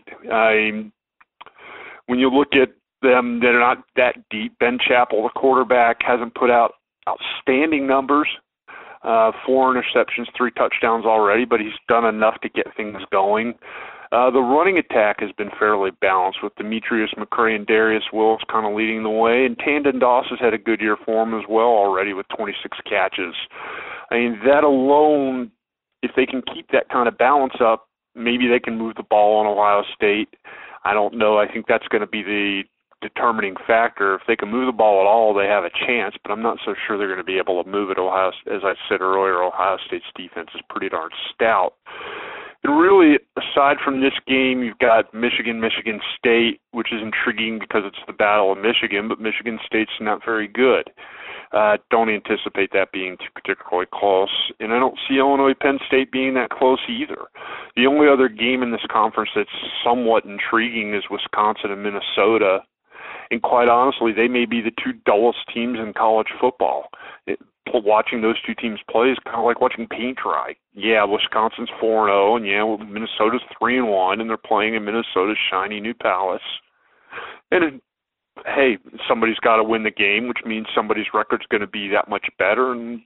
When you look at them, they're not that deep. Ben Chappell, the quarterback, hasn't put out outstanding numbers. 4 interceptions, 3 touchdowns already, but he's done enough to get things going. The running attack has been fairly balanced with Demetrius McCray and Darius Wills kind of leading the way, and Tandon Doss has had a good year for him as well already with 26 catches. I mean, that alone, if they can keep that kind of balance up, maybe they can move the ball on Ohio State. I don't know. I think that's going to be the determining factor. If they can move the ball at all, they have a chance, but I'm not so sure they're going to be able to move it. As I said earlier, Ohio State's defense is pretty darn stout. And really, aside from this game, you've got Michigan State, which is intriguing because it's the Battle of Michigan, but Michigan State's not very good. Don't anticipate that being particularly close. And I don't see Illinois-Penn State being that close either. The only other game in this conference that's somewhat intriguing is Wisconsin and Minnesota. And quite honestly, they may be the 2 dullest teams in college football. Watching those 2 teams play is kind of like watching paint dry. Yeah, Wisconsin's 4-0, and yeah, Minnesota's 3-1, and they're playing in Minnesota's shiny new palace. And hey, somebody's got to win the game, which means somebody's record's going to be that much better, and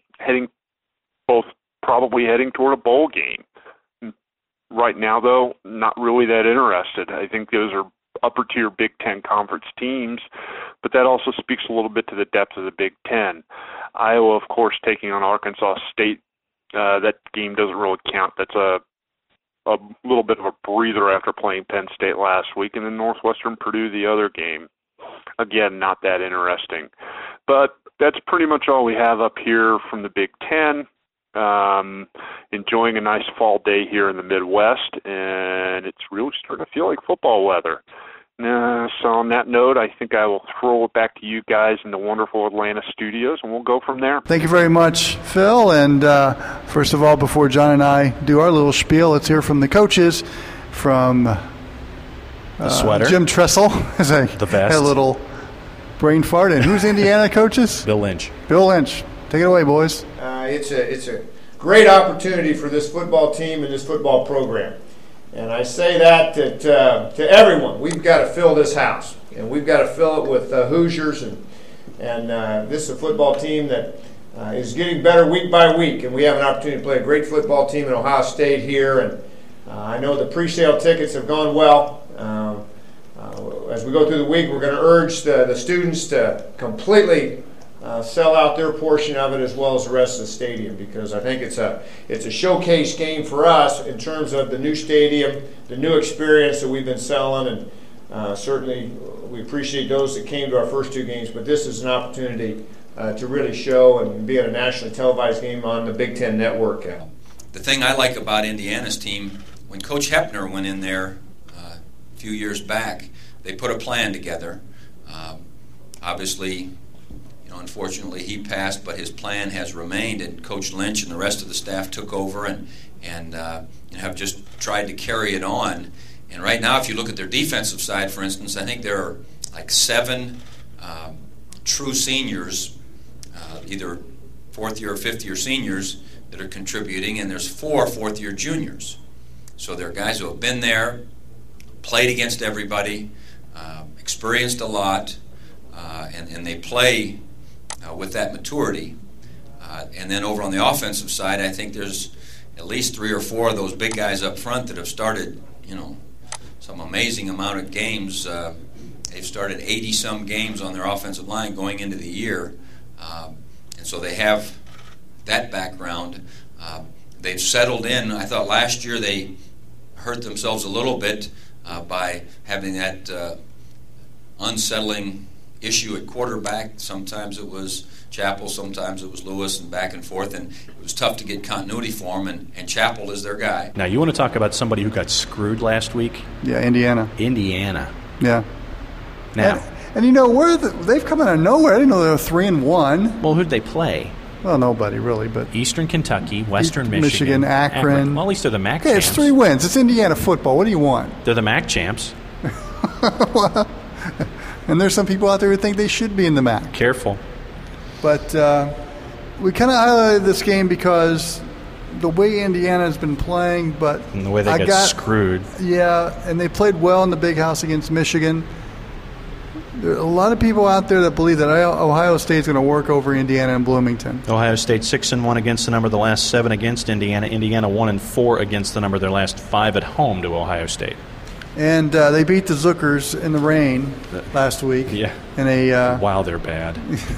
probably heading toward a bowl game. Right now, though, not really that interested. I think those are upper-tier Big Ten conference teams, but that also speaks a little bit to the depth of the Big Ten. Iowa, of course, taking on Arkansas State. That game doesn't really count. That's a little bit of a breather after playing Penn State last week, and then Northwestern Purdue the other game. Again, not that interesting. But that's pretty much all we have up here from the Big Ten. Enjoying a nice fall day here in the Midwest, and it's really starting to feel like football weather. So on that note, I think I will throw it back to you guys in the wonderful Atlanta studios, and we'll go from there. Thank you very much, Phil, and First of all, before John and I do our little spiel, let's hear from the coaches. From the sweater. Jim Tressel, as I the vest. Had a little brain fart. And who's Indiana coaches? Bill Lynch. Bill Lynch. Take it away, boys. It's a great opportunity for this football team and this football program. And I say that to everyone. We've got to fill this house. And we've got to fill it with Hoosiers. And this is a football team that is getting better week by week. And we have an opportunity to play a great football team in Ohio State here. And I know the pre-sale tickets have gone well. As we go through the week, we're going to urge the students to completely sell out their portion of it as well as the rest of the stadium, because I think it's a showcase game for us in terms of the new stadium, the new experience that we've been selling, and certainly we appreciate those that came to our first 2 games, but this is an opportunity to really show and be at a nationally televised game on the Big Ten Network. The thing I like about Indiana's team, when Coach Hepner went in there a few years back, they put a plan together. Obviously, unfortunately he passed, but his plan has remained, and Coach Lynch and the rest of the staff took over and have just tried to carry it on. And right now, if you look at their defensive side, for instance, I think there are like 7 true seniors, either 4th-year or 5th-year seniors that are contributing, and there's 4 4th-year juniors. So they're guys who have been there, played against everybody, experienced a lot, and they play with that maturity. And then over on the offensive side, I think there's at least 3 or 4 of those big guys up front that have started, some amazing amount of games. They've started 80-some games on their offensive line going into the year. And so they have that background. They've settled in. I thought last year they hurt themselves a little bit by having that unsettling issue at quarterback. Sometimes it was Chappell, sometimes it was Lewis, and back and forth, and it was tough to get continuity for them, and Chappell is their guy. Now, you want to talk about somebody who got screwed last week? Yeah, Indiana. Yeah. Now, and they've come out of nowhere. I didn't know they were 3-1. Well, who'd they play? Well, nobody really, but Eastern Kentucky, Western Michigan, Akron. Well, at least they're the MAC champs. It's 3 wins. It's Indiana football. What do you want? They're the MAC champs. Well, and there's some people out there who think they should be in the MAC. Careful. But we kind of highlighted this game because the way Indiana's been playing, but and the way they got screwed. Yeah, and they played well in the Big House against Michigan. There are a lot of people out there that believe that Ohio State's going to work over Indiana and Bloomington. Ohio State 6-1 against the number of the last 7 against Indiana. Indiana 1-4 against the number of their last 5 at home to Ohio State. And they beat the Zookers in the rain last week. Yeah. Wow, they're bad.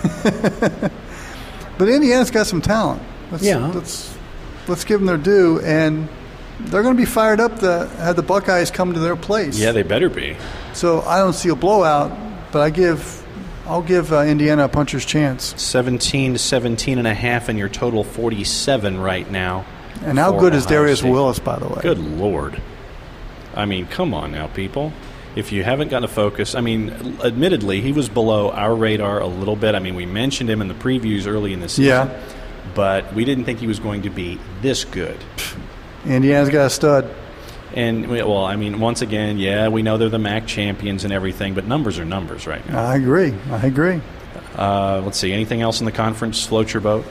But Indiana's got some talent. Let's give them their due, and they're going to be fired up to have the Buckeyes come to their place. Yeah, they better be. So I don't see a blowout, but I'll give Indiana a puncher's chance. 17-17.5, and your total 47 right now. And how good is Darius Willis, by the way? Good Lord. I mean, come on now, people. If you haven't gotten a focus, I mean, admittedly, he was below our radar a little bit. I mean, we mentioned him in the previews early in the season. Yeah. But we didn't think he was going to be this good. Indiana's got a stud. And, well, I mean, once again, yeah, we know they're the MAC champions and everything, but numbers are numbers right now. I agree. Let's see. Anything else in the conference float your boat?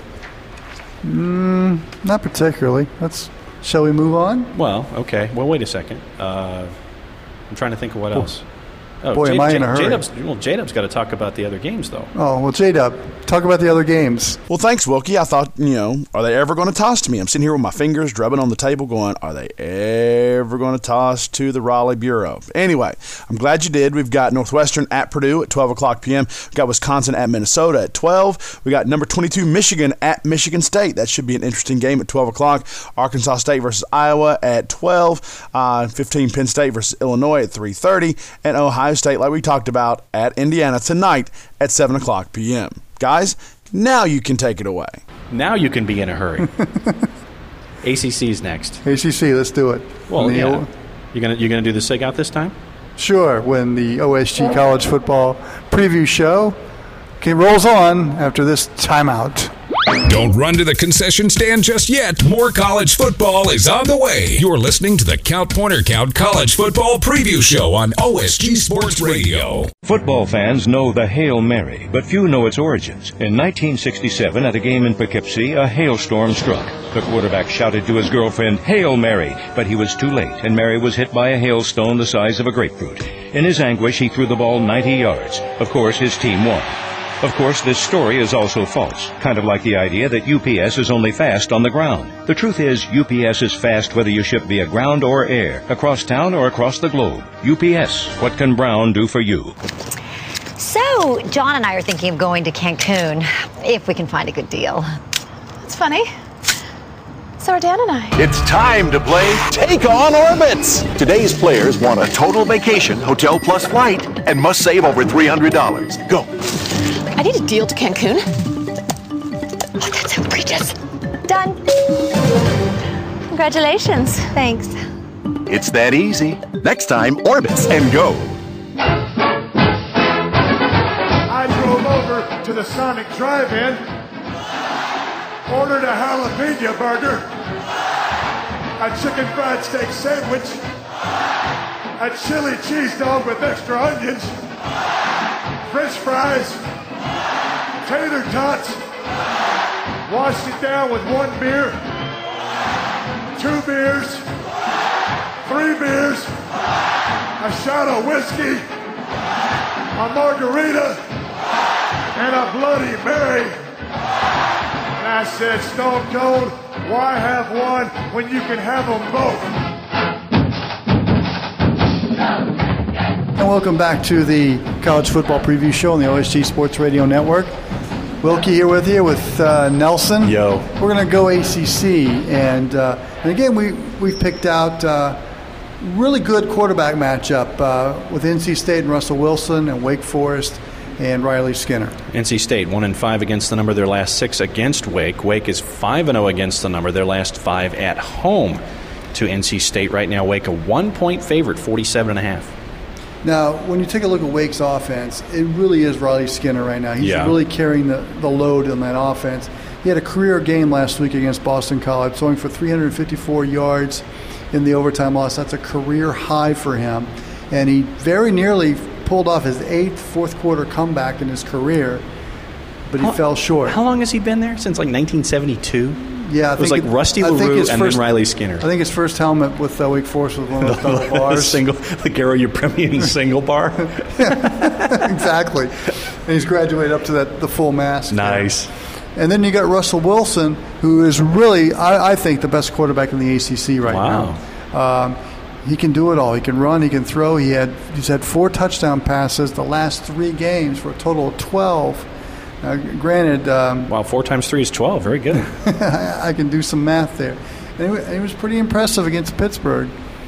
Not particularly. Shall we move on? Well, okay. Well, wait a second. I'm trying to think of what else. Oh, boy, am I in a hurry. J-Dub's got to talk about the other games, though. Oh, well, J-Dub, talk about the other games. Well, thanks, Wilkie. I thought, are they ever going to toss to me? I'm sitting here with my fingers drubbing on the table going, are they ever going to toss to the Raleigh Bureau? Anyway, I'm glad you did. We've got Northwestern at Purdue at 12 o'clock p.m. We've got Wisconsin at Minnesota at 12. We got number 22 Michigan at Michigan State. That should be an interesting game at 12 o'clock. Arkansas State versus Iowa at 12. 15 Penn State versus Illinois at 3:30. And Ohio State, like we talked about, at Indiana tonight at 7 o'clock p.m. Guys, now you can take it away. Now you can be in a hurry. ACC's next. ACC, let's do it. Well, yeah. You're gonna do the SIG out this time? Sure. When the OSG College Football Preview Show rolls on after this timeout. Don't run to the concession stand just yet. More college football is on the way. You're listening to the Count Pointer Count College Football Preview Show on OSG Sports Radio. Football fans know the Hail Mary, but few know its origins. In 1967, at a game in Poughkeepsie, a hailstorm struck. The quarterback shouted to his girlfriend, "Hail Mary," but he was too late, and Mary was hit by a hailstone the size of a grapefruit. In his anguish, he threw the ball 90 yards. Of course, his team won. Of course, this story is also false, kind of like the idea that UPS is only fast on the ground. The truth is, UPS is fast whether you ship via ground or air, across town or across the globe. UPS, what can Brown do for you? So, John and I are thinking of going to Cancun, if we can find a good deal. That's funny. So are Dan and I. It's time to play Take on Orbitz. Today's players want a total vacation, hotel plus flight, and must save over $300. Go. I need a deal to Cancun. Oh, that's outrageous. Done. Congratulations. Thanks. It's that easy. Next time, Orbitz and go. I drove over to the Sonic Drive-In, ordered a jalapeno burger, a chicken fried steak sandwich, a chili cheese dog with extra onions, French fries, tater tots, washed it down with 1 beer, 2 beers, 3 beers, a shot of whiskey, a margarita, and a Bloody Mary. And I said, Stone Cold, why have one when you can have them both? And welcome back to the College Football Preview Show on the OSG Sports Radio Network. Wilkie here with you with Nelson. Yo. We're going to go ACC. And again, we've picked out really good quarterback matchup with NC State and Russell Wilson and Wake Forest and Riley Skinner. NC State 1-5 against the number, their last 6 against Wake. Wake is 5-0 against the number, their last 5 at home to NC State. Right now, Wake a 1-point favorite, 47.5. Now, when you take a look at Wake's offense, it really is Riley Skinner right now. He's really carrying the load on that offense. He had a career game last week against Boston College, throwing for 354 yards in the overtime loss. That's a career high for him. And he very nearly pulled off his 8th fourth-quarter comeback in his career, but he fell short. How long has he been there? Since like 1972? Yeah, it was like Rusty LaRue and then Riley Skinner. I think his first helmet with Wake Forest was one of those double bars. The Garo Yepremian single bar. Exactly. And he's graduated up to the full mask. Nice. And then you got Russell Wilson, who is really, I think, the best quarterback in the ACC right now. He can do it all. He can run. He can throw. He's had 4 touchdown passes the last 3 games for a total of 12. Granted, wow, 4 times 3 is 12. Very good. I can do some math there. And he was pretty impressive against Pittsburgh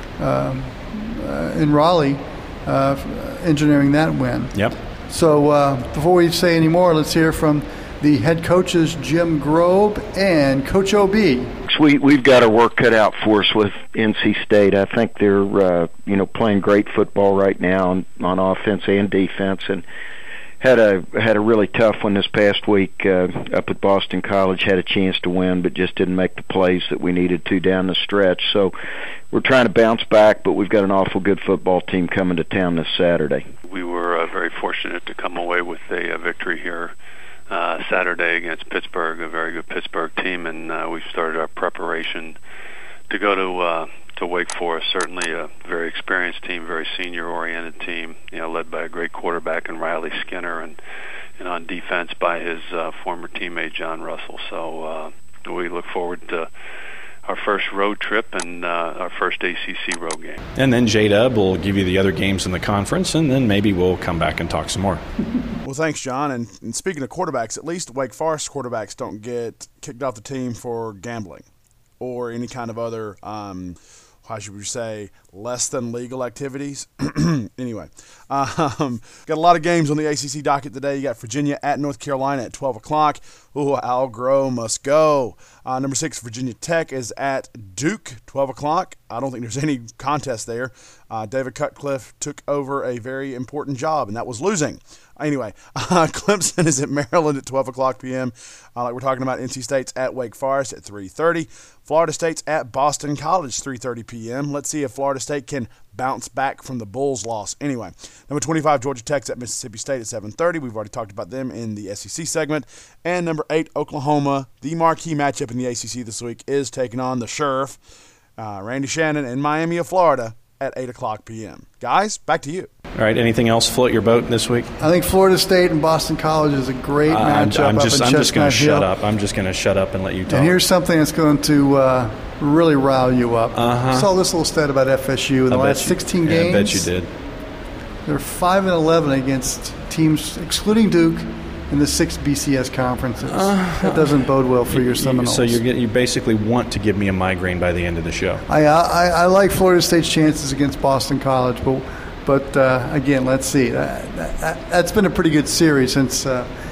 in Raleigh, engineering that win. Yep. So before we say any more, let's hear from the head coaches Jim Grobe and Coach OB. We've got our work cut out for us with NC State. I think they're playing great football right now on offense and defense, and had a really tough one this past week up at Boston College. Had a chance to win, but just didn't make the plays that we needed to down the stretch. So we're trying to bounce back, but we've got an awful good football team coming to town this Saturday. We were very fortunate to come away with a victory here Saturday against Pittsburgh, a very good Pittsburgh team, and we've started our preparation to go to Wake Forest. Certainly a very experienced team, very senior-oriented team, led by a great quarterback in Riley Skinner, and on defense by his former teammate John Russell. So we look forward to our first road trip and our first ACC road game. And then J-Dub will give you the other games in the conference, and then maybe we'll come back and talk some more. Well, thanks, John. And speaking of quarterbacks, at least Wake Forest quarterbacks don't get kicked off the team for gambling or any kind of other, how should we say, less than legal activities. Anyway, got a lot of games on the ACC docket today. You got Virginia at North Carolina at 12 o'clock. Ooh, Al Groh must go. Number 6, Virginia Tech is at Duke, 12 o'clock. I don't think there's any contest there. David Cutcliffe took over a very important job, and that was losing. Anyway, Clemson is at Maryland at 12 o'clock p.m. Like we're talking about, NC State's at Wake Forest at 3:30. Florida State's at Boston College, 3:30 p.m. Let's see if Florida State can bounce back from the Bulls' loss. Anyway, number 25, Georgia Tech's at Mississippi State at 7:30. We've already talked about them in the SEC segment. And number 8, Oklahoma, the marquee matchup in the ACC this week, is taking on the Sheriff, Randy Shannon, and Miami of Florida at 8 o'clock p.m. Guys, back to you. All right, anything else float your boat this week? I think Florida State and Boston College is a great matchup. I'm just going to shut up. I'm just going to shut up and let you talk. And here's something that's going to really rile you up. I saw this little stat about FSU in the last 16 games. I bet you did. They're 5-11 against teams, excluding Duke, in the 6 BCS conferences. That doesn't bode well for your Seminoles. So you basically want to give me a migraine by the end of the show. I like Florida State's chances against Boston College, but again, let's see. That's been a pretty good series since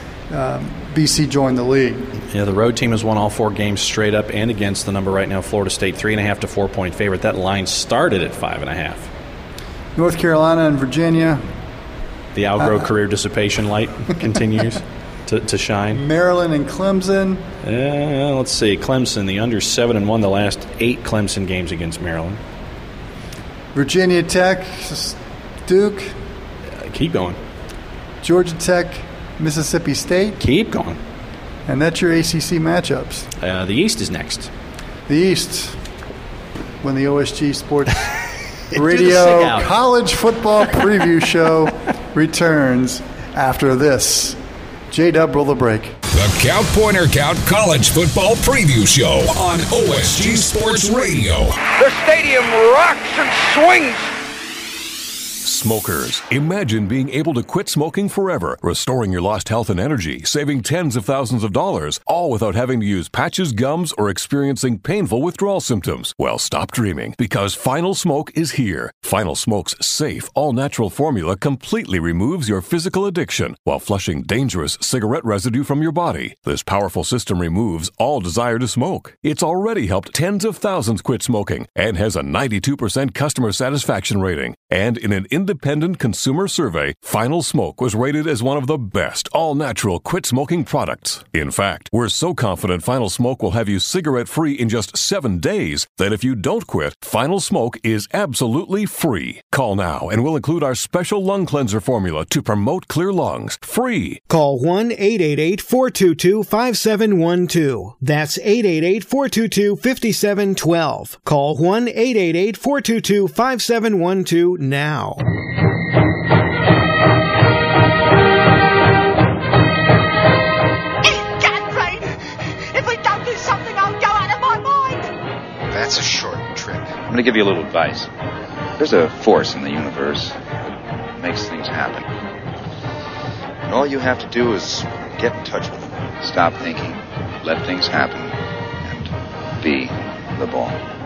BC joined the league. Yeah, the road team has won all 4 games straight up and against the number right now, Florida State, 3.5 to 4-point favorite. That line started at 5.5. North Carolina and Virginia. The Al Groh career dissipation light continues to shine. Maryland and Clemson. Let's see. Clemson, the under 7-1 the last 8 Clemson games against Maryland. Virginia Tech, Duke. Keep going. Georgia Tech, Mississippi State. Keep going. And that's your ACC matchups. The East is next. The East, when the OSG Sports Radio College Football Preview Show returns after this. J-Dub, roll the break. The Count Pointer Count College Football Preview Show on OSG Sports Radio. The stadium rocks and swings. Smokers, imagine being able to quit smoking forever, restoring your lost health and energy, saving tens of thousands of dollars, all without having to use patches, gums, or experiencing painful withdrawal symptoms. Well, stop dreaming, because Final Smoke is here. Final Smoke's safe, all-natural formula completely removes your physical addiction while flushing dangerous cigarette residue from your body. This powerful system removes all desire to smoke. It's already helped tens of thousands quit smoking and has a 92% customer satisfaction rating. And in an independent consumer survey, Final Smoke was rated as one of the best all-natural quit smoking products. In fact, we're so confident Final Smoke will have you cigarette-free in just 7 days that if you don't quit, Final Smoke is absolutely free. Call now and we'll include our special lung cleanser formula to promote clear lungs. Free. Call 1-888-422-5712. That's 888-422-5712. Call 1-888-422-5712 now. If we don't do something, I'll go out of my mind. That's a short trip. I'm going to give you a little advice. There's a force in the universe that makes things happen. And all you have to do is get in touch with it. Stop thinking, let things happen, and be the ball.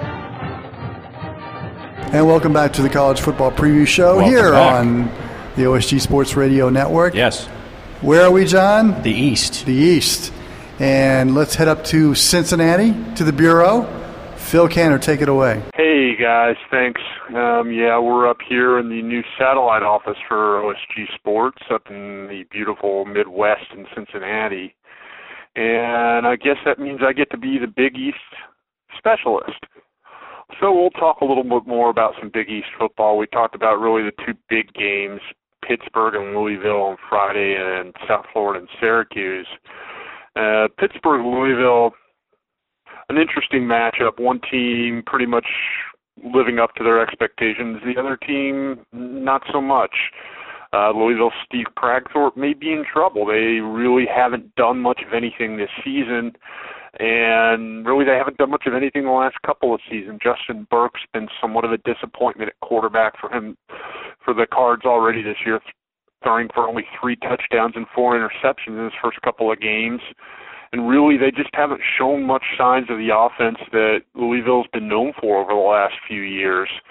And welcome back to the College Football Preview Show on the OSG Sports Radio Network. Yes. Where are we, John? The East. The East. And let's head up to Cincinnati, to the Bureau. Phil Canner, take it away. Hey, guys. Thanks. We're up here in the new satellite office for OSG Sports up in the beautiful Midwest in Cincinnati. And I guess that means I get to be the Big East specialist. So we'll talk a little bit more about some Big East football. We talked about really the 2 big games, Pittsburgh and Louisville on Friday, and South Florida and Syracuse. Pittsburgh-Louisville, an interesting matchup. One team pretty much living up to their expectations. The other team, not so much. Louisville's Steve Kragthorpe may be in trouble. They really haven't done much of anything this season. And really, they haven't done much of anything the last couple of seasons. Justin Burke's been somewhat of a disappointment at quarterback for him, for the Cards already this year, throwing for only 3 touchdowns and 4 interceptions in his first couple of games. And really, they just haven't shown much signs of the offense that Louisville's been known for over the last few years.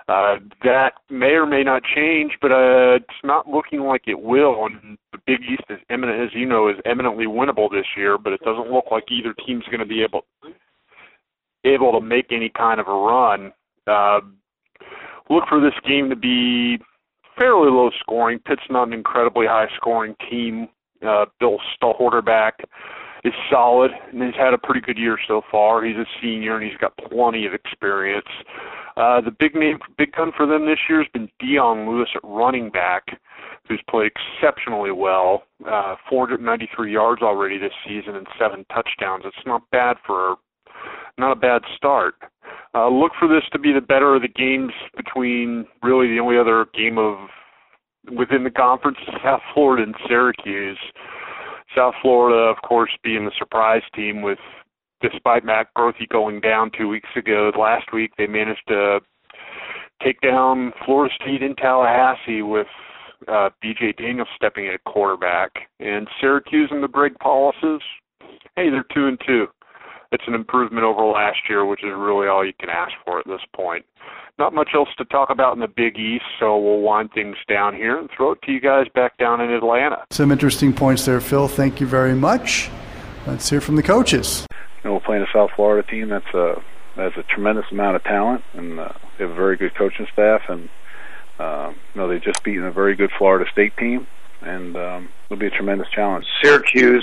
That may or may not change, but it's not looking like it will. And the Big East is eminent, as you know, is eminently winnable this year, but it doesn't look like either team's going to be able to make any kind of a run. Look for this game to be fairly low scoring. Pitt's not an incredibly high scoring team. Bill Stull, quarterback, is solid, and he's had a pretty good year so far. He's a senior, and he's got plenty of experience. The big gun for them this year has been Dion Lewis at running back, who's played exceptionally well. 493 yards already this season and 7 touchdowns. It's not a bad start. Look for this to be the better of the games between really the only other game within the conference is South Florida and Syracuse. South Florida, of course, being the surprise team despite Matt Grothe going down 2 weeks ago. Last week they managed to take down Florida State in Tallahassee with B.J. Daniels stepping in at quarterback. And Syracuse and the Greg Paulises, hey, they're 2-2. It's an improvement over last year, which is really all you can ask for at this point. Not much else to talk about in the Big East, so we'll wind things down here and throw it to you guys back down in Atlanta. Some interesting points there, Phil. Thank you very much. Let's hear from the coaches. We're playing a South Florida team that's has a tremendous amount of talent, and they have a very good coaching staff, and they've just beaten a very good Florida State team, and it'll be a tremendous challenge. Syracuse,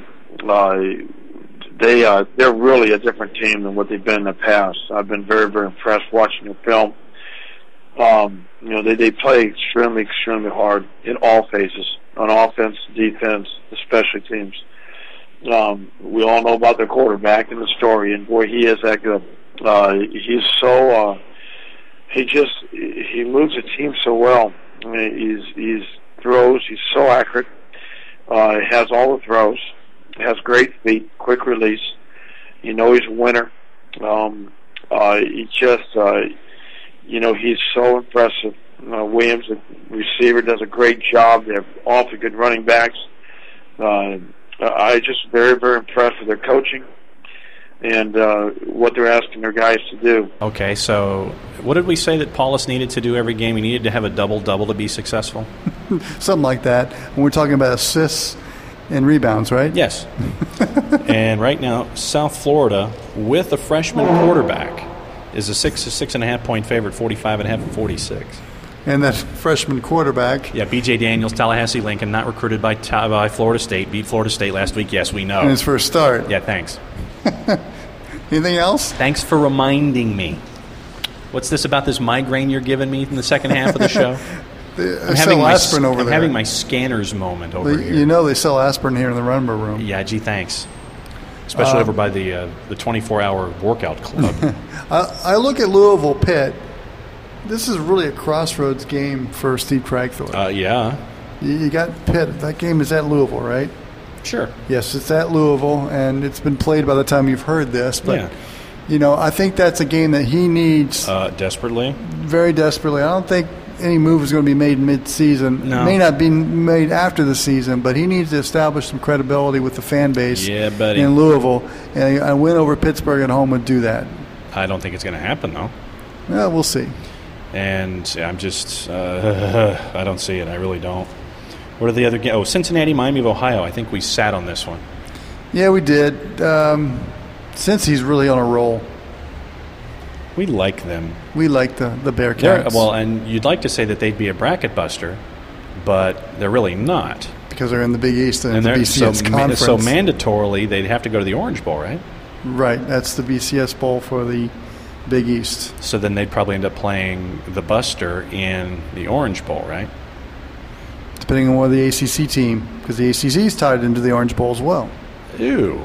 they're really a different team than what they've been in the past. I've been very, very impressed watching the film. They play extremely, extremely hard in all phases, on offense, defense, the special teams. We all know about their quarterback and the story, and boy, he is that good. He's so he moves the team so well. I mean, he's throws. He's so accurate. Has all the throws. Has great feet, quick release. He's a winner. He's so impressive. Williams, the receiver, does a great job. They're awfully good running backs. I just very, very impressed with their coaching and what they're asking their guys to do. Okay, so what did we say that Paulus needed to do every game? He needed to have a double-double to be successful? Something like that. When we're talking about assists and rebounds, right? Yes. And right now, South Florida, with a freshman quarterback, is a 6.5 point favorite, 45.5 and 46. And that freshman quarterback. Yeah, B.J. Daniels, Tallahassee Lincoln, not recruited by Florida State, beat Florida State last week. Yes, we know. And his first start. Yeah, thanks. Anything else? Thanks for reminding me. What's this about this migraine you're giving me in the second half of the show? I'm having aspirin over there. I'm having my scanners moment over here. They sell aspirin here in the Runber room. Yeah, gee, thanks. Especially over by the 24-hour workout club. I look at Louisville Pitt. This is really a crossroads game for Steve Kragthorpe. Yeah. You got Pitt. That game is at Louisville, right? Sure. Yes, it's at Louisville, and it's been played by the time you've heard this. But, I think that's a game that he needs. Desperately? Very desperately. I don't think any move is going to be made mid-season. No. It may not be made after the season, but he needs to establish some credibility with the fan base in Louisville. And a win over Pittsburgh at home would do that. I don't think it's going to happen, though. Yeah, we'll see. And I'm just I don't see it. I really don't. What are the other games? Oh, Cincinnati, Miami of Ohio. I think we sat on this one. Yeah, we did. Since he's really on a roll. We like them. We like the Bearcats. Well, and you'd like to say that they'd be a bracket buster, but they're really not. Because they're in the Big East and the BCS conference. So mandatorily, they'd have to go to the Orange Bowl, right? Right. That's the BCS Bowl for the Big East. So then they'd probably end up playing the buster in the Orange Bowl, right? Depending on where the ACC team, because the ACC is tied into the Orange Bowl as well. Ew.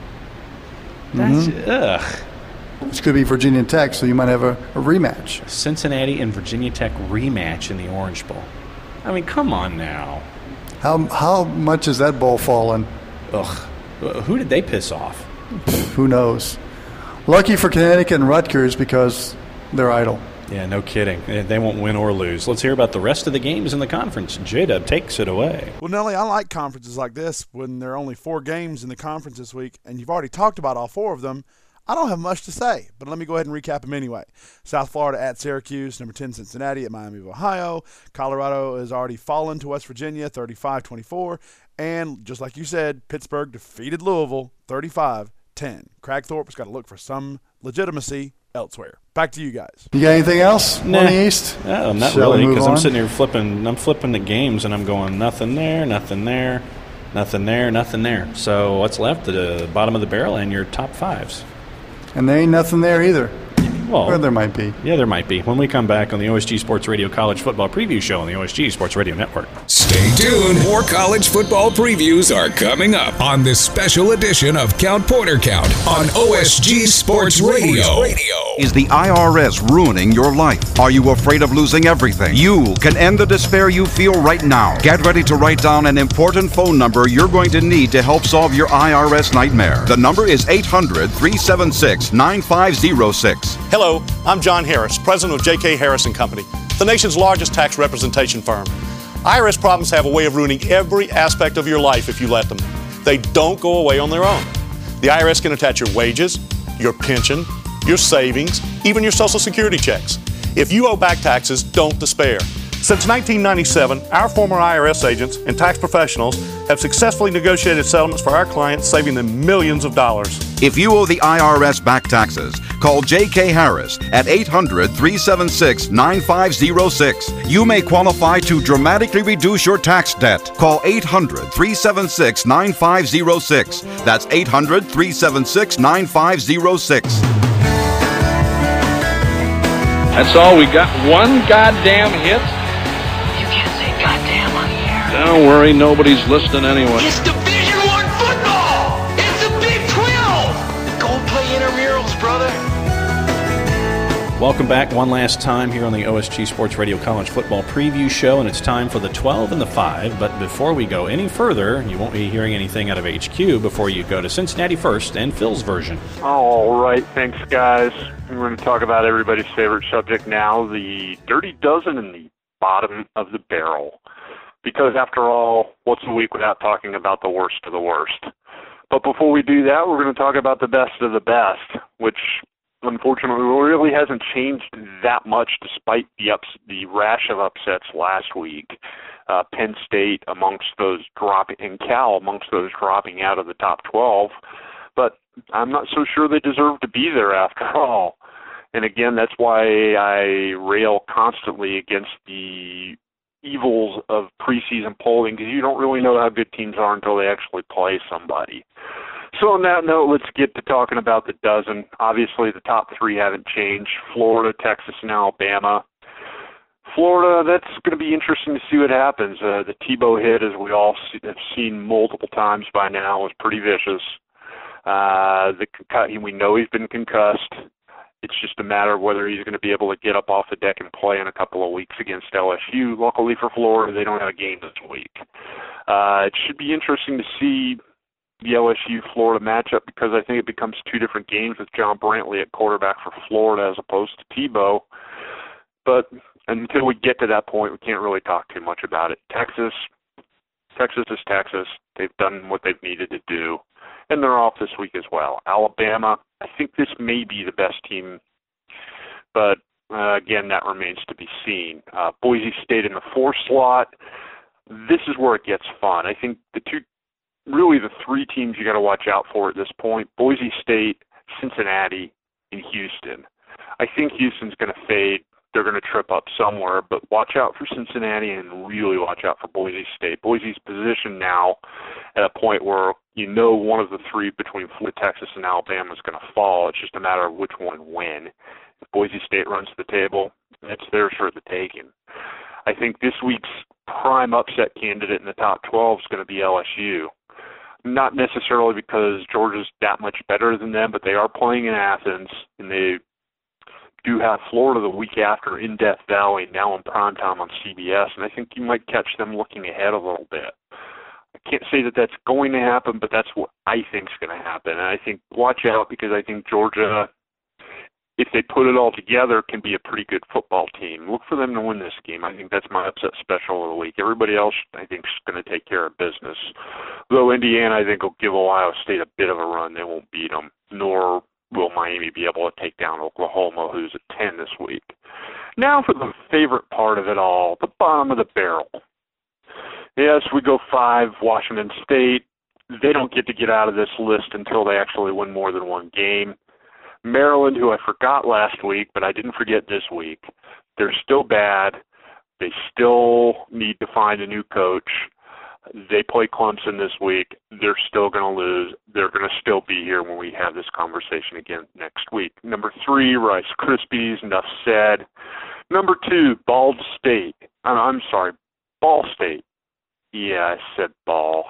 That's, ugh. Which could be Virginia Tech, so you might have a rematch. Cincinnati and Virginia Tech rematch in the Orange Bowl. I mean, come on now. How much has that bowl fallen? Ugh. Who did they piss off? Who knows? Lucky for Connecticut and Rutgers because they're idle. Yeah, no kidding. They won't win or lose. Let's hear about the rest of the games in the conference. J-Dub takes it away. Well, Nelly, I like conferences like this when there are only 4 games in the conference this week, and you've already talked about all 4 of them. I don't have much to say, but let me go ahead and recap them anyway. South Florida at Syracuse, number 10 Cincinnati at Miami of Ohio. Colorado has already fallen to West Virginia, 35-24. And just like you said, Pittsburgh defeated Louisville, 35-10. Cragthorpe's got to look for some legitimacy elsewhere. Back to you guys. You got anything else on the East? No, not really, because I'm sitting here flipping. I'm flipping the games, and I'm going nothing there, nothing there, nothing there, nothing there. So what's left? The bottom of the barrel and your top fives. And there ain't nothing there either. Well, or there might be. Yeah, there might be. When we come back on the OSG Sports Radio College Football Preview Show on the OSG Sports Radio Network. Stay tuned. More college football previews are coming up on this special edition of Count Pointer Count on OSG Sports Radio. Is the IRS ruining your life? Are you afraid of losing everything? You can end the despair you feel right now. Get ready to write down an important phone number you're going to need to help solve your IRS nightmare. The number is 800-376-9506. Hello, I'm John Harris, president of J.K. Harris & Company, the nation's largest tax representation firm. IRS problems have a way of ruining every aspect of your life if you let them. They don't go away on their own. The IRS can attach your wages, your pension, your savings, even your Social Security checks. If you owe back taxes, don't despair. Since 1997, our former IRS agents and tax professionals have successfully negotiated settlements for our clients, saving them millions of dollars. If you owe the IRS back taxes, call J.K. Harris at 800-376-9506. You may qualify to dramatically reduce your tax debt. Call 800-376-9506. That's 800-376-9506. That's all we got. One goddamn hit? You can't say goddamn on the air. Don't worry, nobody's listening anyway. It's Division I football! It's the Big 12! Go play intramurals, brother. Welcome back one last time here on the OSG Sports Radio College Football Preview Show, and it's time for the 12 and the 5. But before we go any further, you won't be hearing anything out of HQ before you go to Cincinnati First and Phil's version. All right, thanks, guys. We're going to talk about everybody's favorite subject now, the dirty dozen and the bottom of the barrel. Because after all, what's a week without talking about the worst of the worst? But before we do that, we're going to talk about the best of the best, which unfortunately really hasn't changed that much despite the rash of upsets last week. Penn State amongst those dropping, and Cal amongst those dropping out of the top 12. But I'm not so sure they deserve to be there after all. And again, that's why I rail constantly against the evils of preseason polling, because you don't really know how good teams are until they actually play somebody. So on that note, let's get to talking about the dozen. Obviously, the top three haven't changed. Florida, Texas, and Alabama. Florida, that's going to be interesting to see what happens. The Tebow hit, as we all have seen multiple times by now, was pretty vicious. We know he's been concussed. It's just a matter of whether he's going to be able to get up off the deck and play in a couple of weeks against LSU. Luckily for Florida, they don't have a game this week. It should be interesting to see the LSU-Florida matchup, because I think it becomes two different games with John Brantley at quarterback for Florida as opposed to Tebow. But until we get to that point, we can't really talk too much about it. Texas is Texas. They've done what they've needed to do, and they're off this week as well. Alabama, I think this may be the best team, but again, that remains to be seen. Boise State in the 4 slot. This is where it gets fun. I think the three teams you got to watch out for at this point: Boise State, Cincinnati, and Houston. I think Houston's going to fade. They're going to trip up somewhere, but watch out for Cincinnati and really watch out for Boise State. Boise's position now at a point where you know one of the three between Florida, Texas, and Alabama is going to fall. It's just a matter of which one win. If Boise State runs the table, it's theirs for the taking. I think this week's prime upset candidate in the top 12 is going to be LSU. Not necessarily because Georgia's that much better than them, but they are playing in Athens, and they do have Florida the week after in Death Valley, now in primetime on CBS, and I think you might catch them looking ahead a little bit. I can't say that that's going to happen, but that's what I think is going to happen. And I think watch out, because I think Georgia, if they put it all together, can be a pretty good football team. Look for them to win this game. I think that's my upset special of the week. Everybody else, I think, is going to take care of business. Though Indiana, I think, will give Ohio State a bit of a run. They won't beat them, nor will Miami be able to take down Oklahoma, who's at 10 this week? Now for the favorite part of it all, the bottom of the barrel. Yes, we go 5, Washington State. They don't get out of this list until they actually win more than one game. Maryland, who I forgot last week, but I didn't forget this week, they're still bad. They still need to find a new coach. They play Clemson this week. They're still going to lose. They're going to still be here when we have this conversation again next week. Number 3, Rice Krispies, enough said. Number 2, Ball State. Ball State. Yeah, I said ball.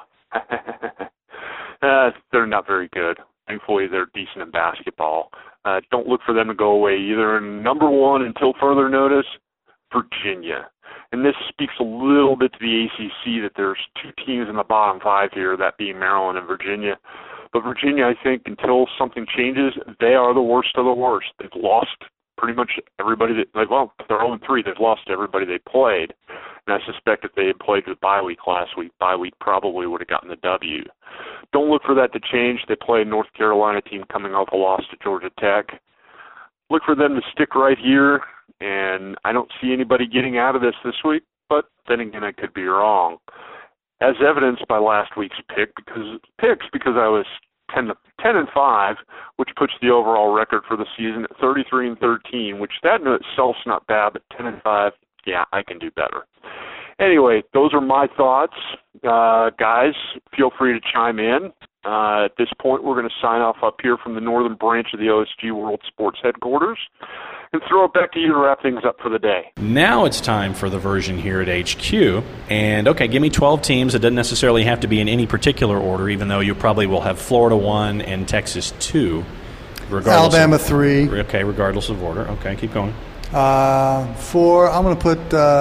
They're not very good. Thankfully, they're decent in basketball. Don't look for them to go away either. And number 1, until further notice, Virginia. And this speaks a little bit to the ACC that there's 2 teams in the bottom 5 here, that being Maryland and Virginia. But Virginia, I think, until something changes, they are the worst of the worst. They've lost pretty much everybody they're 0-3. They've lost everybody they played. And I suspect if they had played with bye week last week, bye week probably would have gotten the W. Don't look for that to change. They play a North Carolina team coming off a loss to Georgia Tech. Look for them to stick right here, and I don't see anybody getting out of this week, but then again, I could be wrong. As evidenced by last week's because I was 10-5, which puts the overall record for the season at 33-13, which that in itself's not bad, but 10-5, yeah, I can do better. Anyway, those are my thoughts. Guys, feel free to chime in. At this point, we're going to sign off up here from the northern branch of the OSG World Sports Headquarters and throw it back to you to wrap things up for the day. Now it's time for the version here at HQ. And, okay, give me 12 teams. It doesn't necessarily have to be in any particular order, even though you probably will have Florida 1 and Texas 2. Alabama 3. Okay, regardless of order. Okay, keep going. 4, I'm going to put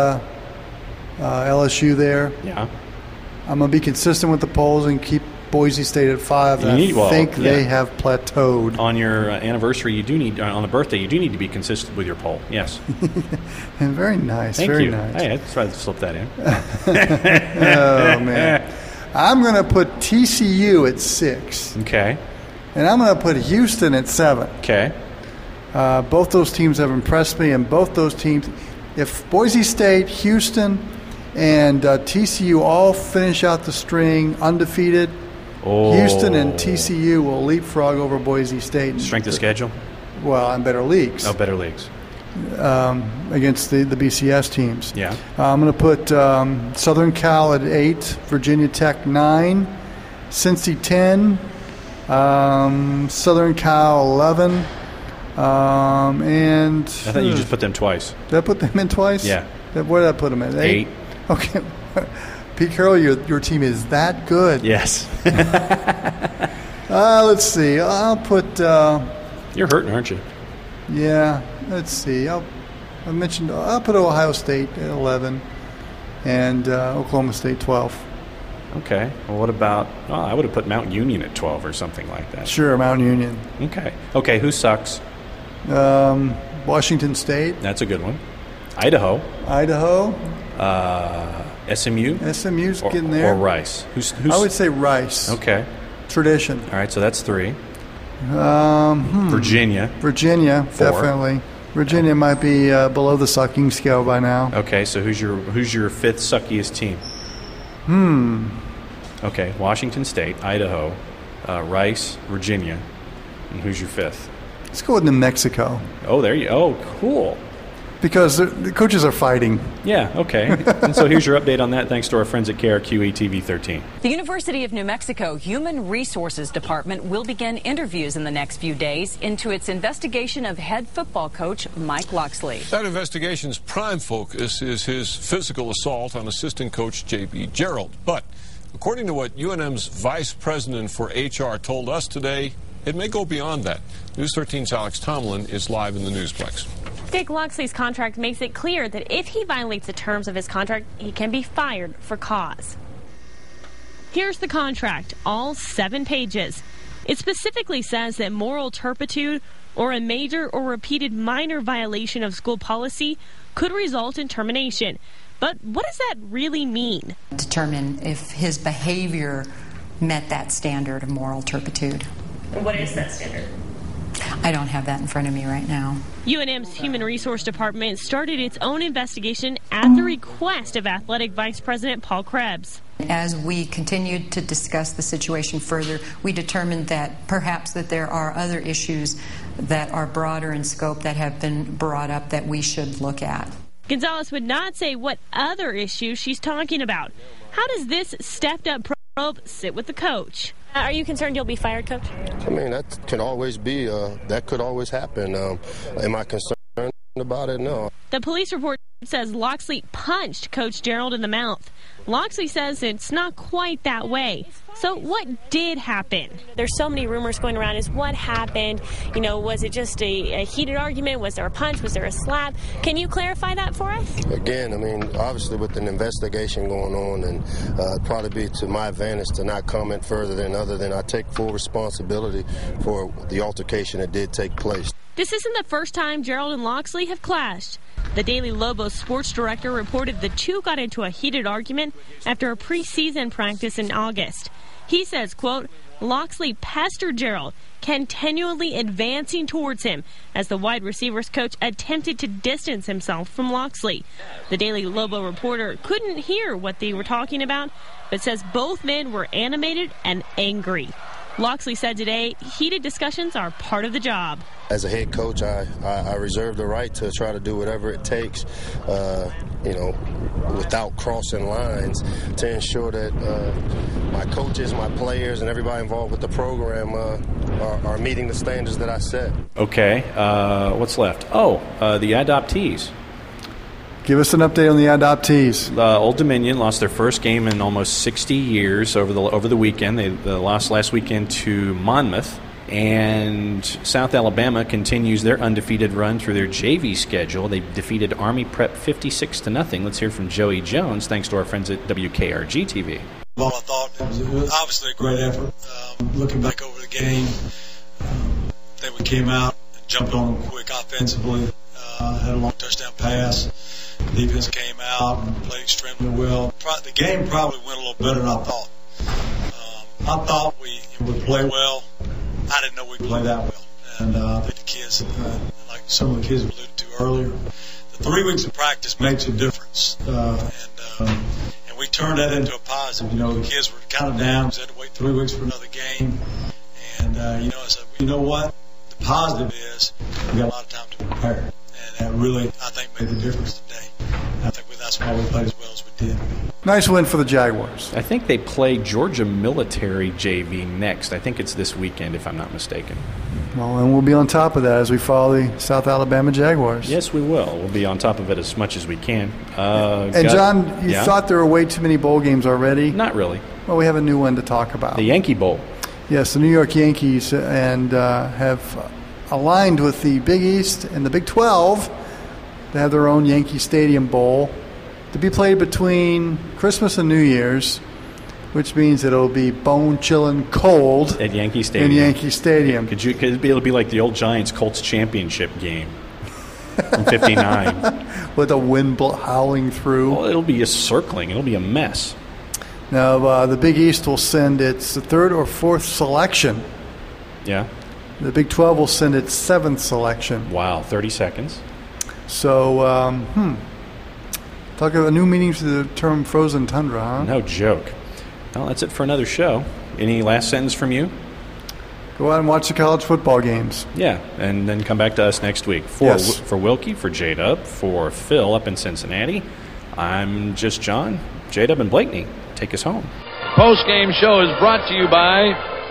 LSU there. Yeah. I'm going to be consistent with the polls and keep Boise State at 5. I think they have plateaued. On your anniversary, you do need, on the birthday, you do need to be consistent with your poll. Yes. And very nice. Thank very you. nice. Hey, I tried to slip that in. Oh, man. I'm going to put TCU at 6. Okay. And I'm going to put Houston at 7. Okay. Both those teams have impressed me, and both those teams, if Boise State, Houston, and TCU all finish out the string undefeated, Houston and TCU will leapfrog over Boise State. Strength of schedule? Well, and better leagues. Oh, better leagues. Against the BCS teams. Yeah. I'm going to put Southern Cal at 8, Virginia Tech 9, Cincy 10, Southern Cal 11, and... I thought you just put them twice. Did I put them in twice? Yeah. Where did I put them in? 8. Okay. Pete Carroll, your team is that good. Yes. Let's see. I'll put... You're hurting, aren't you? Yeah. Let's see. I'll put Ohio State at 11 and Oklahoma State 12. Okay. Well, what about... Oh, I would have put Mount Union at 12 or something like that. Sure, Mount Union. Okay, who sucks? Washington State. That's a good one. Idaho. SMU? SMU's getting there. Or Rice? Who's I would say Rice. Okay. Tradition. All right, so that's 3. Virginia. 4. Definitely. Virginia might be below the sucking scale by now. Okay, so who's your 5th suckiest team? Okay, Washington State, Idaho, Rice, Virginia, and who's your 5th? Let's go with New Mexico. Oh, there you. Oh, cool. Because the coaches are fighting. Yeah, okay. And so here's your update on that, thanks to our friends at KRQE TV 13. The University of New Mexico Human Resources Department will begin interviews in the next few days into its investigation of head football coach Mike Locksley. That investigation's prime focus is his physical assault on assistant coach J.B. Gerald. But according to what UNM's vice president for HR told us today, it may go beyond that. News 13's Alex Tomlin is live in the Newsplex. Dick Locksley's contract makes it clear that if he violates the terms of his contract, he can be fired for cause. Here's the contract, all 7 pages. It specifically says that moral turpitude or a major or repeated minor violation of school policy could result in termination. But what does that really mean? Determine if his behavior met that standard of moral turpitude. What is that standard? I don't have that in front of me right now. UNM's Human Resource Department started its own investigation at the request of Athletic Vice President Paul Krebs. As we continued to discuss the situation further, we determined that perhaps that there are other issues that are broader in scope that have been brought up that we should look at. Gonzalez would not say what other issues she's talking about. How does this stepped-up probe sit with the coach? Are you concerned you'll be fired, Coach? I mean, that can always be, that could always happen. Am I concerned about it? No. The police report says Locksley punched Coach Gerald in the mouth. Locksley says it's not quite that way. So what did happen? There's so many rumors going around. Is what happened? You know, was it just a heated argument? Was there a punch? Was there a slap? Can you clarify that for us? Again, I mean, obviously with an investigation going on, and it'd probably be to my advantage to not comment further than other than I take full responsibility for the altercation that did take place. This isn't the first time Gerald and Locksley have clashed. The Daily Lobo sports director reported the two got into a heated argument after a preseason practice in August. He says, quote, Locksley pestered Gerald, continually advancing towards him as the wide receivers coach attempted to distance himself from Locksley. The Daily Lobo reporter couldn't hear what they were talking about, but says both men were animated and angry. Locksley said today heated discussions are part of the job. As a head coach, I reserve the right to try to do whatever it takes, without crossing lines, to ensure that my coaches, my players, and everybody involved with the program are meeting the standards that I set. Okay, what's left? The adoptees. Give us an update on the adoptees. Old Dominion lost their first game in almost 60 years over the weekend. They lost last weekend to Monmouth. And South Alabama continues their undefeated run through their JV schedule. They defeated Army Prep 56-0. Let's hear from Joey Jones, thanks to our friends at WKRG-TV. Well, I thought it was obviously a great effort. Looking back over the game, we came out and jumped on them quick offensively. Had a long touchdown pass. Defense came out and played extremely well. The game probably went a little better than I thought. I thought we would play well. I didn't know we'd play that well. And I think the kids, like some of the kids alluded to earlier, the 3 weeks of practice makes a difference. And we turned that into a positive. The kids were kind of down. We had to wait 3 weeks for another game. And, I said, you know what? The positive is we got a lot of time to prepare. And that really, I think, made the difference today. I think that's why we played as well as we did. Nice win for the Jaguars. I think they play Georgia Military JV next. I think it's this weekend, if I'm not mistaken. Well, and we'll be on top of that as we follow the South Alabama Jaguars. Yes, we will. We'll be on top of it as much as we can. John, you thought there were way too many bowl games already? Not really. Well, we have a new one to talk about. The Yankee Bowl. Yes, the New York Yankees and have aligned with the Big East and the Big 12 to have their own Yankee Stadium Bowl to be played between Christmas and New Year's, which means it'll be bone-chilling cold at Yankee Stadium. In Yankee Stadium. It'll be like the old Giants-Colts championship game from '59 with a wind howling through. Well, it'll be circling. It'll be a mess. Now, the Big East will send its third or fourth selection. Yeah. The Big 12 will send its seventh selection. Wow, 30 seconds. So, talk about a new meaning to the term frozen tundra, huh? No joke. Well, that's it for another show. Any last sentence from you? Go out and watch the college football games. Yeah, and then come back to us next week. For Wilkie, for J-Dub, for Phil up in Cincinnati, I'm just John. J-Dub and Blakeney, take us home. Post-game show is brought to you by...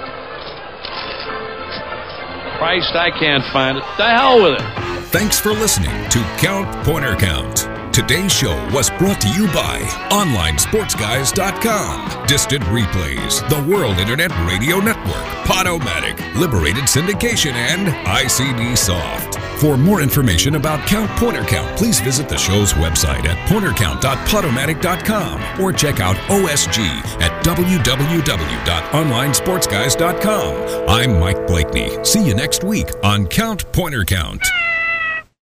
Christ, I can't find it. The hell with it. Thanks for listening to Count Pointer Count. Today's show was brought to you by OnlineSportsGuys.com, Distant Replays, the World Internet Radio Network, Podomatic, Liberated Syndication, and ICD Soft. For more information about Count Pointer Count, please visit the show's website at pointercount.podomatic.com or check out OSG at www.onlinesportsguys.com. I'm Mike Blakeney. See you next week on Count Pointer Count.